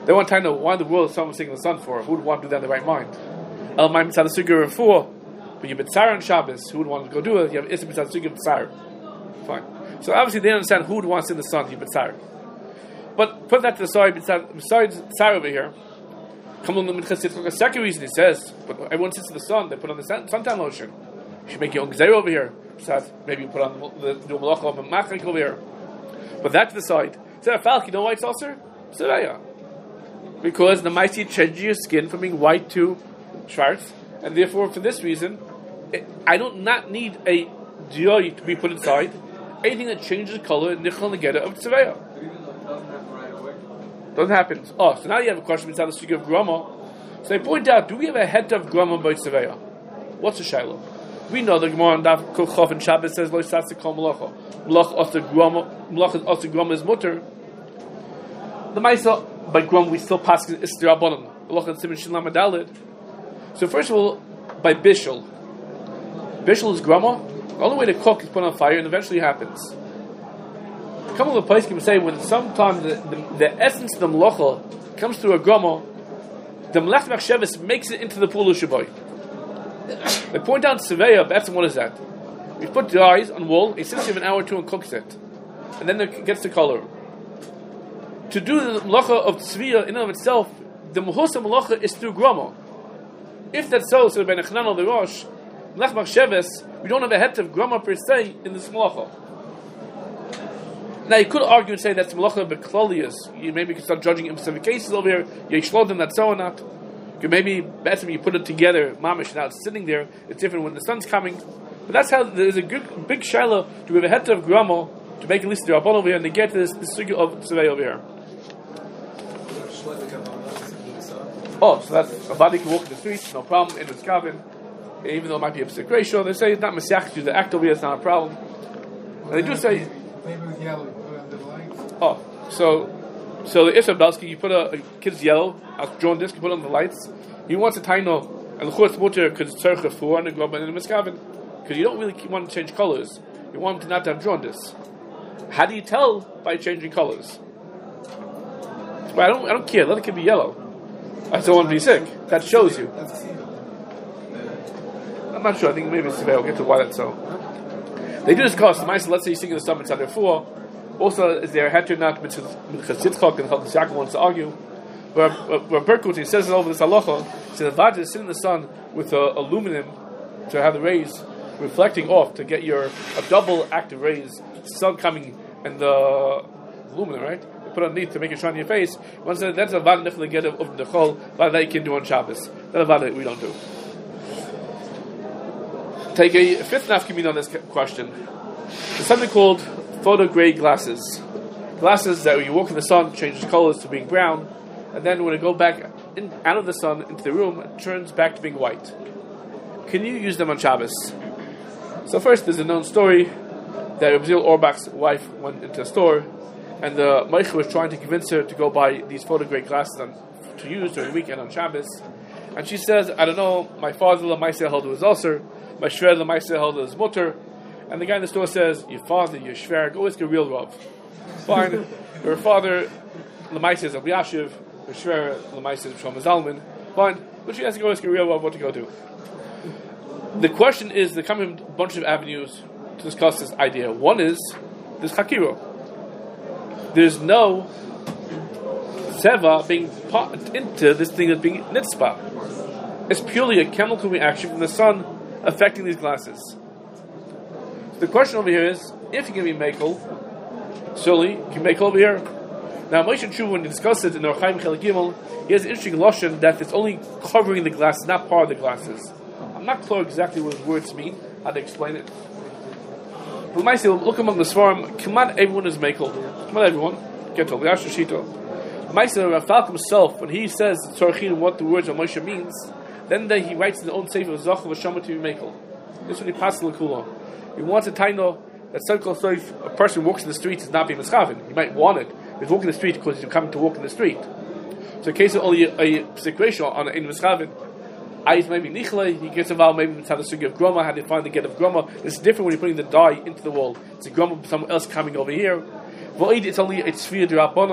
They want to know why in the world is someone sitting in the sun for. Who would want to do that in the right mind? El Maim Mitzad Sugya Refuah. But you B'tzar on Shabbos. Who would want to go do it? You have Issa Mitzad Sugya B'tzar. Fine. So obviously they don't understand who would want to sit in the sun. You B'tzar. But put that to the side. Besides Tzar over here, come on the Minchas. Second reason he says, but everyone sits in the sun. They put on the suntan lotion. You should make your own gzeira over here. Maybe you put on the malacha of a machrik over here. But that to the side. Is that a falk? You know why it's also? Tzaraya. Because the Maisi changes your skin from being white to schwarz, and therefore, for this reason, I don't not need a joy to be put inside. Anything that changes color, nichal negeda of tzavaya. Doesn't happen. Oh, so now you have a question inside the sugya of grama. So they point out: do we have a head of grama by tzavaya? What's the shaila? We know the Gemara on Daf Kochav and Shabbos says lo yisatz kol malacha. Malacha grama is mutter. The Maisa by grama we still pass is d'Rabbanan. Malacha and Siman Shin Lamed Daled. So first of all, by bishul. Bishul is grama. The only way to cook is put on fire, and eventually happens. A couple of places can say when sometimes the essence of the malacha comes through a grama, the melech machshavas makes it into the pool of shabai. They point out Seveya, that's what is that? You put the eyes on wool, he sits here an hour or two and cooks it. And then it gets the color. To do the malacha of Tzviya in and of itself, the Mahusa malacha is through grama. If that's so by Nechanan or the Rosh, Melech Machshavas, we don't have a het of grama per se in this malacha. Now you could argue and say that's malacha beklolius. You maybe could start judging in specific cases over here. You explode them, that's so or not. Maybe better you put it together, mamish, now it's sitting there. It's different when the sun's coming. But that's how there's a good, big shiloh to have a het of grama to make at least the Rabban over here and to get to this sugya of Tzvei over here. Oh, so that's a body can walk in the streets, no problem, in the cabin, even though it might be a psik ratio. They say it's not mesiach to the act over here, it's not a problem. And they do say. Maybe with yellow, you put under the lights. Oh, so the Isra Belsky, you put a kid's yellow, a drawn disc, you put on the lights. You want to taino, and the chutz mutter because it's tzarcha for and the glob and the miskavin, because you don't really want to change colors. You want them to not have drawn disc. How do you tell by changing colors? Well, I don't care. Let it be yellow. I still want to be sick. That shows you. I'm not sure. I think maybe it's today. I'll get to why that's so. They do discuss the Maisa. Let's say you sing in the summit on their four. Also, is there a head or not? Minchas Yitzchak and Chalkas Yaakov wants to argue. Where Berkut, he says it over this halacha. He says the sit in the sun with aluminum to have the rays reflecting off to get a double active rays, sun coming and the aluminum, right? Put underneath to make it shine in your face. Once that's a vad nifle get of the chol that you can do on Shabbos. That's a vad that we don't do. Take a fifth nafkamin on this question. There's something called photograde glasses. Glasses that when you walk in the sun changes colors to being brown, and then when it go back out of the sun into the room, it turns back to being white. Can you use them on Shabbos? So first, there's a known story that Rabbi Zil Orbach's wife went into a store, and the Meicher was trying to convince her to go buy these photograde glasses to use during the weekend on Shabbos. And she says, I don't know, my father, Lamaiseh, held it was ulcer, my shver, Lamaiseh, held it was mutter. And the guy in the store says, your father, your shver, go ask a real Rav. Fine. Her father, Lamaiseh, is Rabbi Yashiv, her shver, Lamaiseh, is Shlomo Zalman. Fine. But she has to go ask a real Rav what to go do. The question is, there come a bunch of avenues to discuss this idea. One is, there's Hakiro. There's no seva being put into this thing that's being nitzpah. It's purely a chemical reaction from the sun affecting these glasses. So the question over here is, if you can be makel, surely you can make over here. Now Moshe Tshuva, when he discussed it in the Orchaim Chelik Gimel, he has an interesting lotion that it's only covering the glasses, not part of the glasses. I'm not clear exactly what his words mean, how to explain it. But Moshe, look among the Svarim, Kamat everyone is makel. Kamat everyone. Get to Yashar Shito. Moshe Rafal himself, when he says Tzorchin what the words of Moshe means, then he writes in the own sefer Zachar v'Shama to be makel. This is what he passes the Kula. He wants a taino that a person walks in the streets is not being mischavin. He might want it. He's walking the street because he's coming to walk in the street. So in case of only a situation on in mischavin, eyes maybe nichle, he gets involved maybe with the sugi of groma, how they find the get of groma. It's different when you're putting the dye into the wall. It's a groma, someone else coming over here. It's only a tzviyah d'Rabbanon.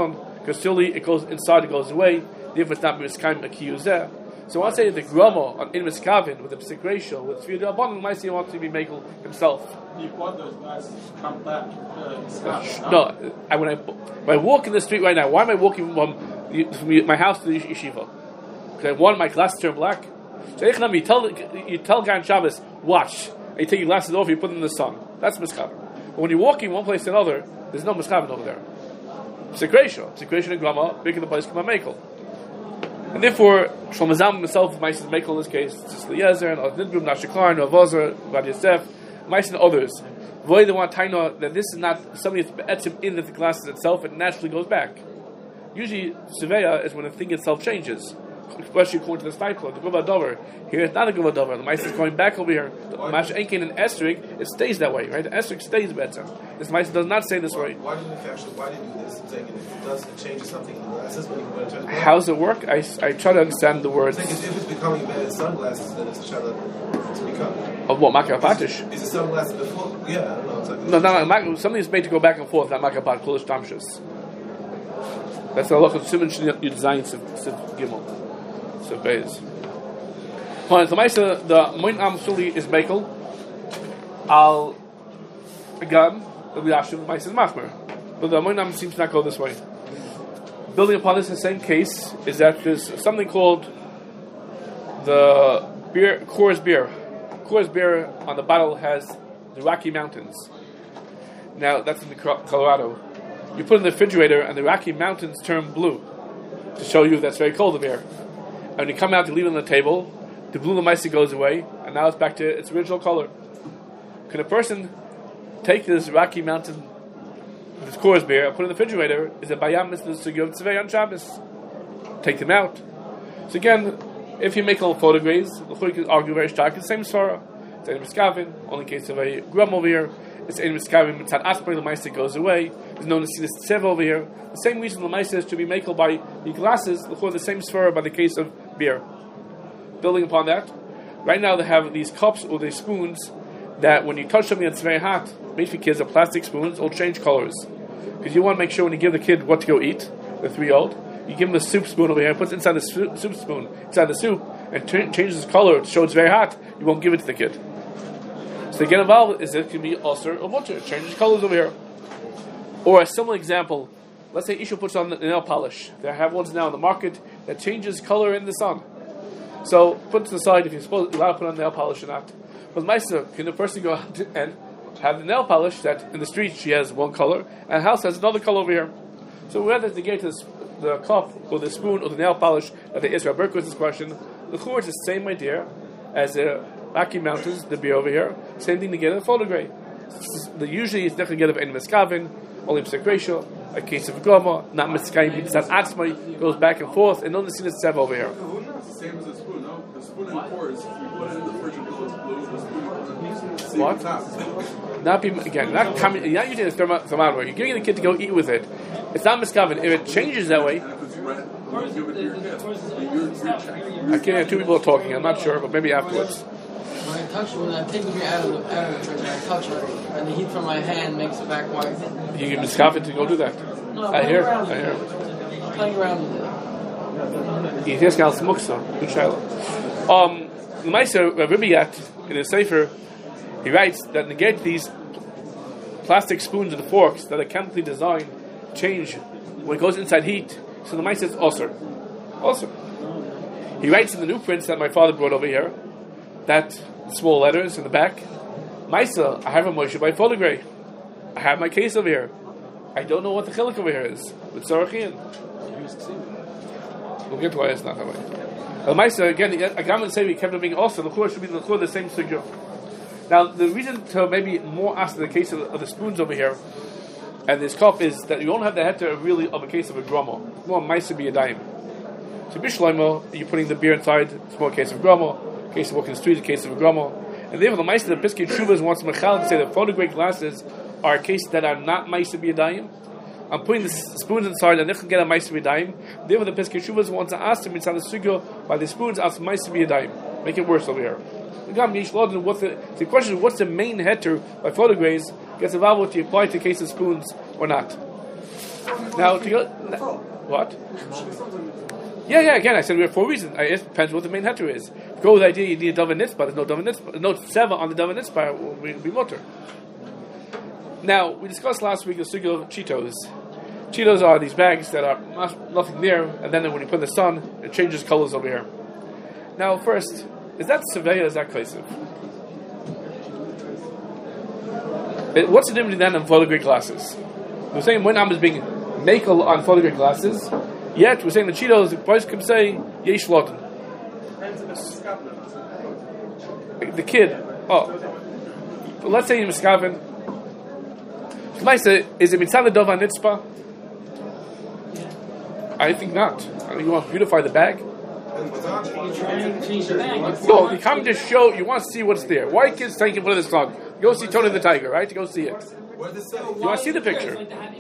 because still it goes inside, it goes away. Therefore, it's not miskaim akiyuzeh. So I want to say that the grama on in miskavin with the psik ratio with three rabbanon might say he wants to be makel himself. You bought those glasses to come back. No, when I walk in the street right now, why am I walking from my house to the yeshiva? Because I want my glasses to turn black. So you tell guy on Shabbos, watch, and you take your glasses off, you put them in the sun. That's miskavin. But when you're walking one place to another, there's no miskavin over there. Psik ratio and grama, bigger the place come on makel. And therefore, Shlomo Zalman himself, Meister Mekel in this case, it's Eliezer, and Nidbum, Nashikar, and Avozer, Rad Yosef, Meister and others. Voy the one taina that this is not something that's in the glasses itself, it naturally goes back. Usually, Seveya is when the thing itself changes, especially according to the Steipler, the Gova Dover. Here it's not a Gova Dover, the Meister is going back over here. The Mash Enkin and Estrig, it stays that way, right? The Estrig stays better. This Meister does not say this way. Why did you do this? Saying it changes something in the glasses when you go to How does it work? I try to understand the words. If it's becoming bad sunglasses, then it's to become. Of what, Makapatish? Is it sunglasses before? Yeah, I don't know. It's like no, something is made to go back and forth, not Makapat, Kulish Tamshus. That's the look of Simon you design Siv Gimel. Siv Beis. Fine, so the Moin Am Suli is Mekel. Al Agam, the Yashiv, Maisa is Machmer. But the Moin Am seems to not go this way. Building upon this, the same case is that there's something called the Coors beer. Coors beer on the bottle has the Rocky Mountains. Now that's in Colorado. You put it in the refrigerator, and the Rocky Mountains turn blue to show you that's very cold over here. And when you come out to leave it on the table, the blue Lamaisi goes away, and now it's back to its original color. Can a person take this Rocky Mountain, this Coors beer, and put it in the refrigerator? Is it Bayam Mitzvah Sugiyot Tzvei on Shabbos? Take them out. So again, if you make little photographs, the Churi can argue very stark. It's the same Svara. It's Ein Miskavin, only in case of a Grum over here. It's Ein Miskavin, Mitzad Aspari, the Maisa goes away. There's no Nesinas Tsev over here. The same reason the Maisa is to be makel by the glasses, the same Svara by the case of beer. Building upon that, right now they have these cups or these spoons that when you touch something that's very hot, made for kids, are plastic spoons, will change colors. Because you want to make sure when you give the kid what to go eat, the 3-year-old, you give him the soup spoon over here, puts it inside the soup spoon, inside the soup, and changes its color to show it's very hot, you won't give it to the kid. So to get involved is it can be ulcer or mutter. It changes colors over here. Or a similar example, let's say Isha puts on the nail polish. They have ones now in the market that changes color in the sun. So put it to the side if you're allowed to put on nail polish or not. But Maisa, can the person go out and have the nail polish that in the street she has one color and the house has another color over here? So whether to get the cup or the spoon or the nail polish that the Israel Berkowitz question, the Chur is the same idea as the Rocky Mountains, the beer over here. Same thing to get a photograph. Usually it's definitely get of Ein Miskavin, only Psik ratio, a case of Goma, not Miskayim, Mitzad Atzmai, goes back and forth, and none of the Sinas Tsev over here. It's the same as a spoon, no? The spoon in the course, you put it in the fridge until it's blue, the spoon what? Not not using a thermometer. You're giving the kid to go eat with it. It's not Miskavin. If it changes that way, I can't hear two people talking. I'm not sure, but maybe afterwards. When I take the beer out of the fridge and I touch it, and the heat from my hand makes it back white. You can Miskavin to go do that. No, I hear. Playing around with it. You just got smuksa. Good child. The Meister Ribiyat in his Sefer, he writes that negate these plastic spoons and forks that are chemically designed change when it goes inside heat. So the Meister is also. He writes in the new prints that my father brought over here that small letters in the back. Maisa, I have a Moshe by photograph. I have my case over here. I don't know what the chilik over here is. With Sarachian. We'll get to why it's not that way. Maisa, again, Agam and say we kept it being also. The Chur should be the same figure. Now, the reason to maybe more ask in the case of the spoons over here and this cup is that you don't have the heter really of a case of a grama. More Maisa be a dime. So Bishloimo, you're putting the beer inside, it's more a case of grama. Case of walking the street, a case of a grama. And therefore, the Maisa, the Piskei Teshuvos wants Michal to say that photograph glasses are a case that are not Maisa b'yadayim. I'm putting the spoons inside and they can get a Maisa b'yadayim. Therefore, the Piskei Teshuvos wants to ask them inside the sugyo by the spoons, ask Maisa b'yadayim. Make it worse over here. The question is, what's the main heter by photographs? Gets involved with you apply to the case of spoons or not. Now, to go. What? Yeah. Again, I said we have 4 reasons. It depends what the main heter is. Go with the idea you need a Dava Nitzpah. There's no Dava Nitzpah. No Seva on the Dava Nitzpah will be mutter. Now, we discussed last week the sugya of Cheetos. Cheetos are these bags that are nothing there, and then when you put in the sun, it changes colors over here. Now, first, is that Seveya or is that Kaisev? What's the difference then on photographic glasses? We're saying one arm is being makel on photographic glasses, yet we're saying the Cheetos, the boys can say, Yesh Loten. The kid, let's say he's Miskaven. Is it Mitzvah Dova Nitzpah? I think not. You want to beautify the bag? No, you come to show, you want to see what's there. Why kids taking put in this song? You go see Tony the Tiger, right? You go see it. You want to see the picture.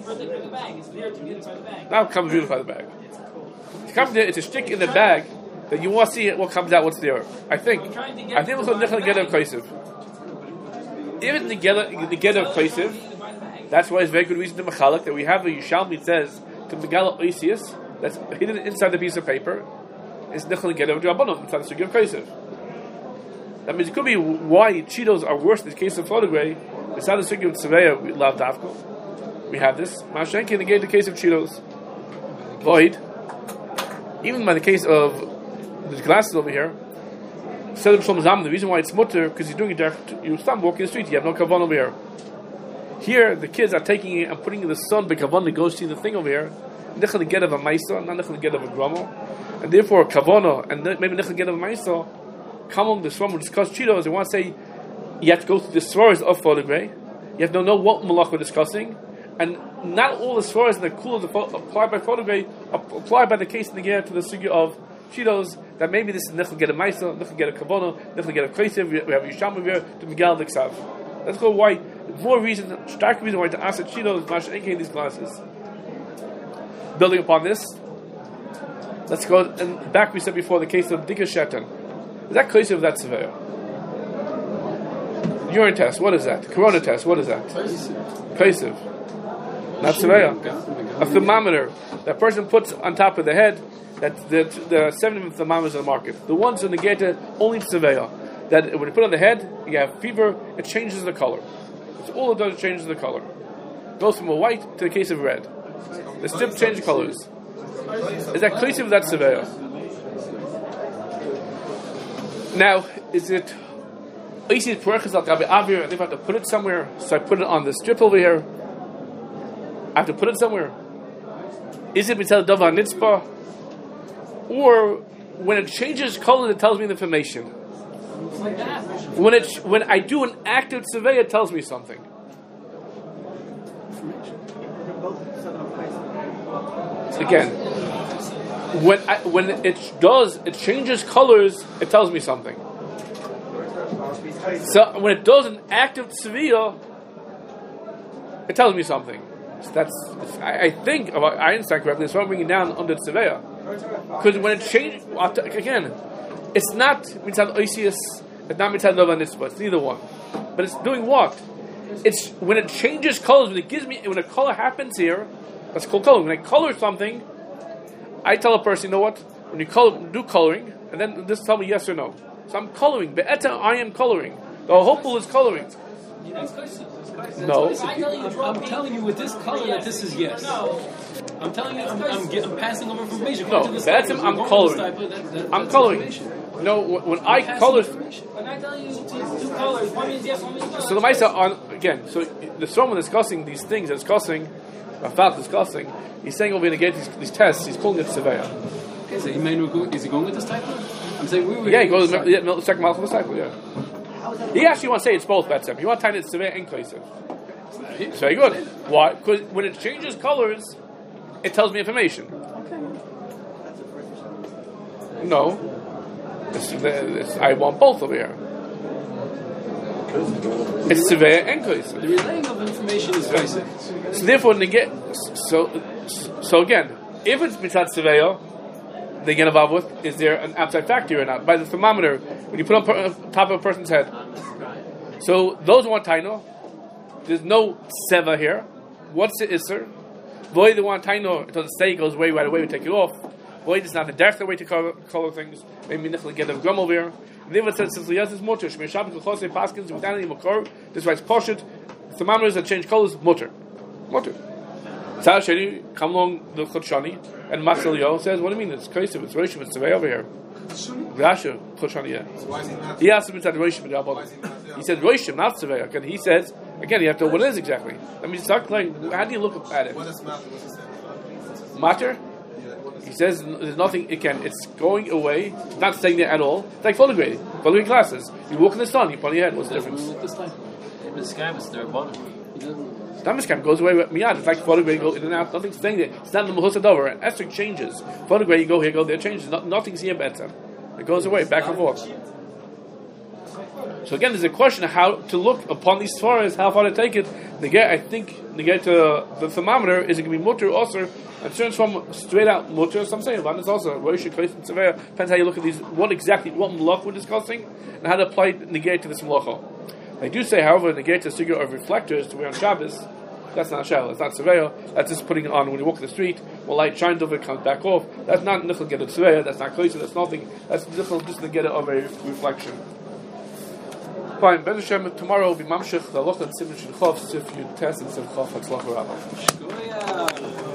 Now come beautify the bag. It's a stick in the bag that you want to see what comes out, what's there. I think it's also together of Kaisev. Even together of Kaisev, that's why it's very good reason to Mechalak that we have a Yishalmi says to Megala Oisius that's hidden inside the piece of paper is Nichel together of Rabbanon inside the Sugya of Kaisev. That means it could be why Cheetos are worse in the case of photography. Inside the Sugya of Tzeveya, we love Davko. We have this. Mashenki negated the case of Cheetos. Void. Even by the case of the glasses over here, the reason why it's mutter because you're doing it direct. You stop walking the street. You have no kavan over here. Here, the kids are taking it and putting it in the sun because kavan to go see the thing over here. Nichel to get of a maisa, not nichel to get of a gramo, and therefore kavana and maybe nichel to get of a maisa. Come on, the Swarm will discuss Cheetos. They want to say you have to go through the svaras of photography. You have to know what malach we're discussing, and not all the svaras and the kulas applied by photography applied by the case in the gear to the sugya of Cheetos. That maybe this is nichel get a maisa, nichel get a kavana, nichel get a kreisev. We have Yisham over here to Miguel Diksav. That's why more reason, stark reason why to ask the Cheetos mash in these glasses. Building upon this, let's go and back. We said before the case of Dika Shetan. Is that kreisev? That's Seveya. Urine test, what is that? Corona test, what is that? Kreisev. Not Seveya. A thermometer that person puts on top of the head. That the 7 thermometers on the market. The ones in the geta only Seveya. That when you put it on the head, you have fever, it changes the color. It's all it does, it changes the color. It goes from a white to the case of red. The strip changes colors. Is that kreisev? That's Seveya. Now, is it Oisid Puerchas al Gabi Avir, and if I have to put it somewhere, so I put it on the strip over here, I have to put it somewhere. Is it Mitzal Dava Nitzpah? Or when it changes color, it tells me the information. When I do an active survey, it tells me something. Again, when it changes colors, it tells me something. So when it does an active tzviya, it tells me something. So I think, if I understand correctly, it's what I'm bringing down under tzviya. Because when it changes, again, it's not mitzad oisius, it's not mitzad nova nitzvah, it's neither one. But it's doing what? It's when it changes colors, when a color happens here, that's called coloring. When I color something, I tell a person, you know what? When you do coloring, and then just tell me yes or no. So I'm coloring. Be'eta, I am coloring. The hopeful is coloring. No. I'm telling you with this color that this is yes. I'm telling you, I'm passing over information. No, that's I'm coloring. I'm coloring. No, when I color. When I tell you two colors, one means yes, one means no. So the Maisa again. So the Swarm discussing these things, discussing, he's saying over here to get these tests. He's calling it Seveya. Okay, so is he going with this type? I'm saying we were. Yeah, he goes. Second Malchus cycle. Yeah. He actually wants to say it's both Betzem. You want to tie it Seveya and Kreisev. It's very good. Why? Because when it changes colors, it tells me information. No. I want both over here. It's Seveya and Kreisev. The relaying of information is Kreisev. So therefore, so again, if it's Mitzad Seveya, they get involved with, is there an outside factor or not? By the thermometer, when you put on top of a person's head. So those want taino. There's no seva here. What's the isser? Void the one taino, it doesn't say it goes away right away, we take it off. Void is not the direct way to color things. Maybe nichel get a gum over here. Never said since the is mutter. Shmei Shabbat Chosei Paskins without any makor. This writes poshet. Thermometers that change colors mutter. Tzad Sheni come along the Chutshani and Masel Yo says, what do you mean? It's crazy. It's Roshim. It's Tzavei over here. Rasha Chutshani. Yeah. He asked him inside Roshim. He said Roshim, not Tzavei. Again, he says again. You have to know what it is exactly. I mean, start like how do you look at it? Matter. He says there's nothing. It's going away. It's not staying there at all. It's like photograding glasses. You walk in the sun. You put on your head. What's the difference? The sky is their bottom. Damiskam goes away with miyad. It's like photograding. Go in and out. Nothing's staying there. It's not in the Mahusadover. And Esther changes. Photograding. Go here. Go there. Changes. Nothing's here better. It goes away back and forth. So again, there's a question of how to look upon these svaras, how far to take it. I think to the thermometer, is it going to be mutter or and turns from straight out mutter. Some say it's also Rosh Hashanah Tzaveh. Depends how you look at these. What malach we're discussing and how to apply negate to this malacha. They do say, however, negate to figure of reflectors to wear on Shabbos. That's not shal. It's not tzaveh. That's just putting it on when you walk in the street. Well, light shines over, it comes back off. That's not nichel get a tzaveh. That's not kloser. That's nothing. That's nichel just to get it of a reflection. Fine. Be'ez Hashem, tomorrow will be mamshech the loch and simon shel chov sif yud tes and sif chov hatzlach rabba.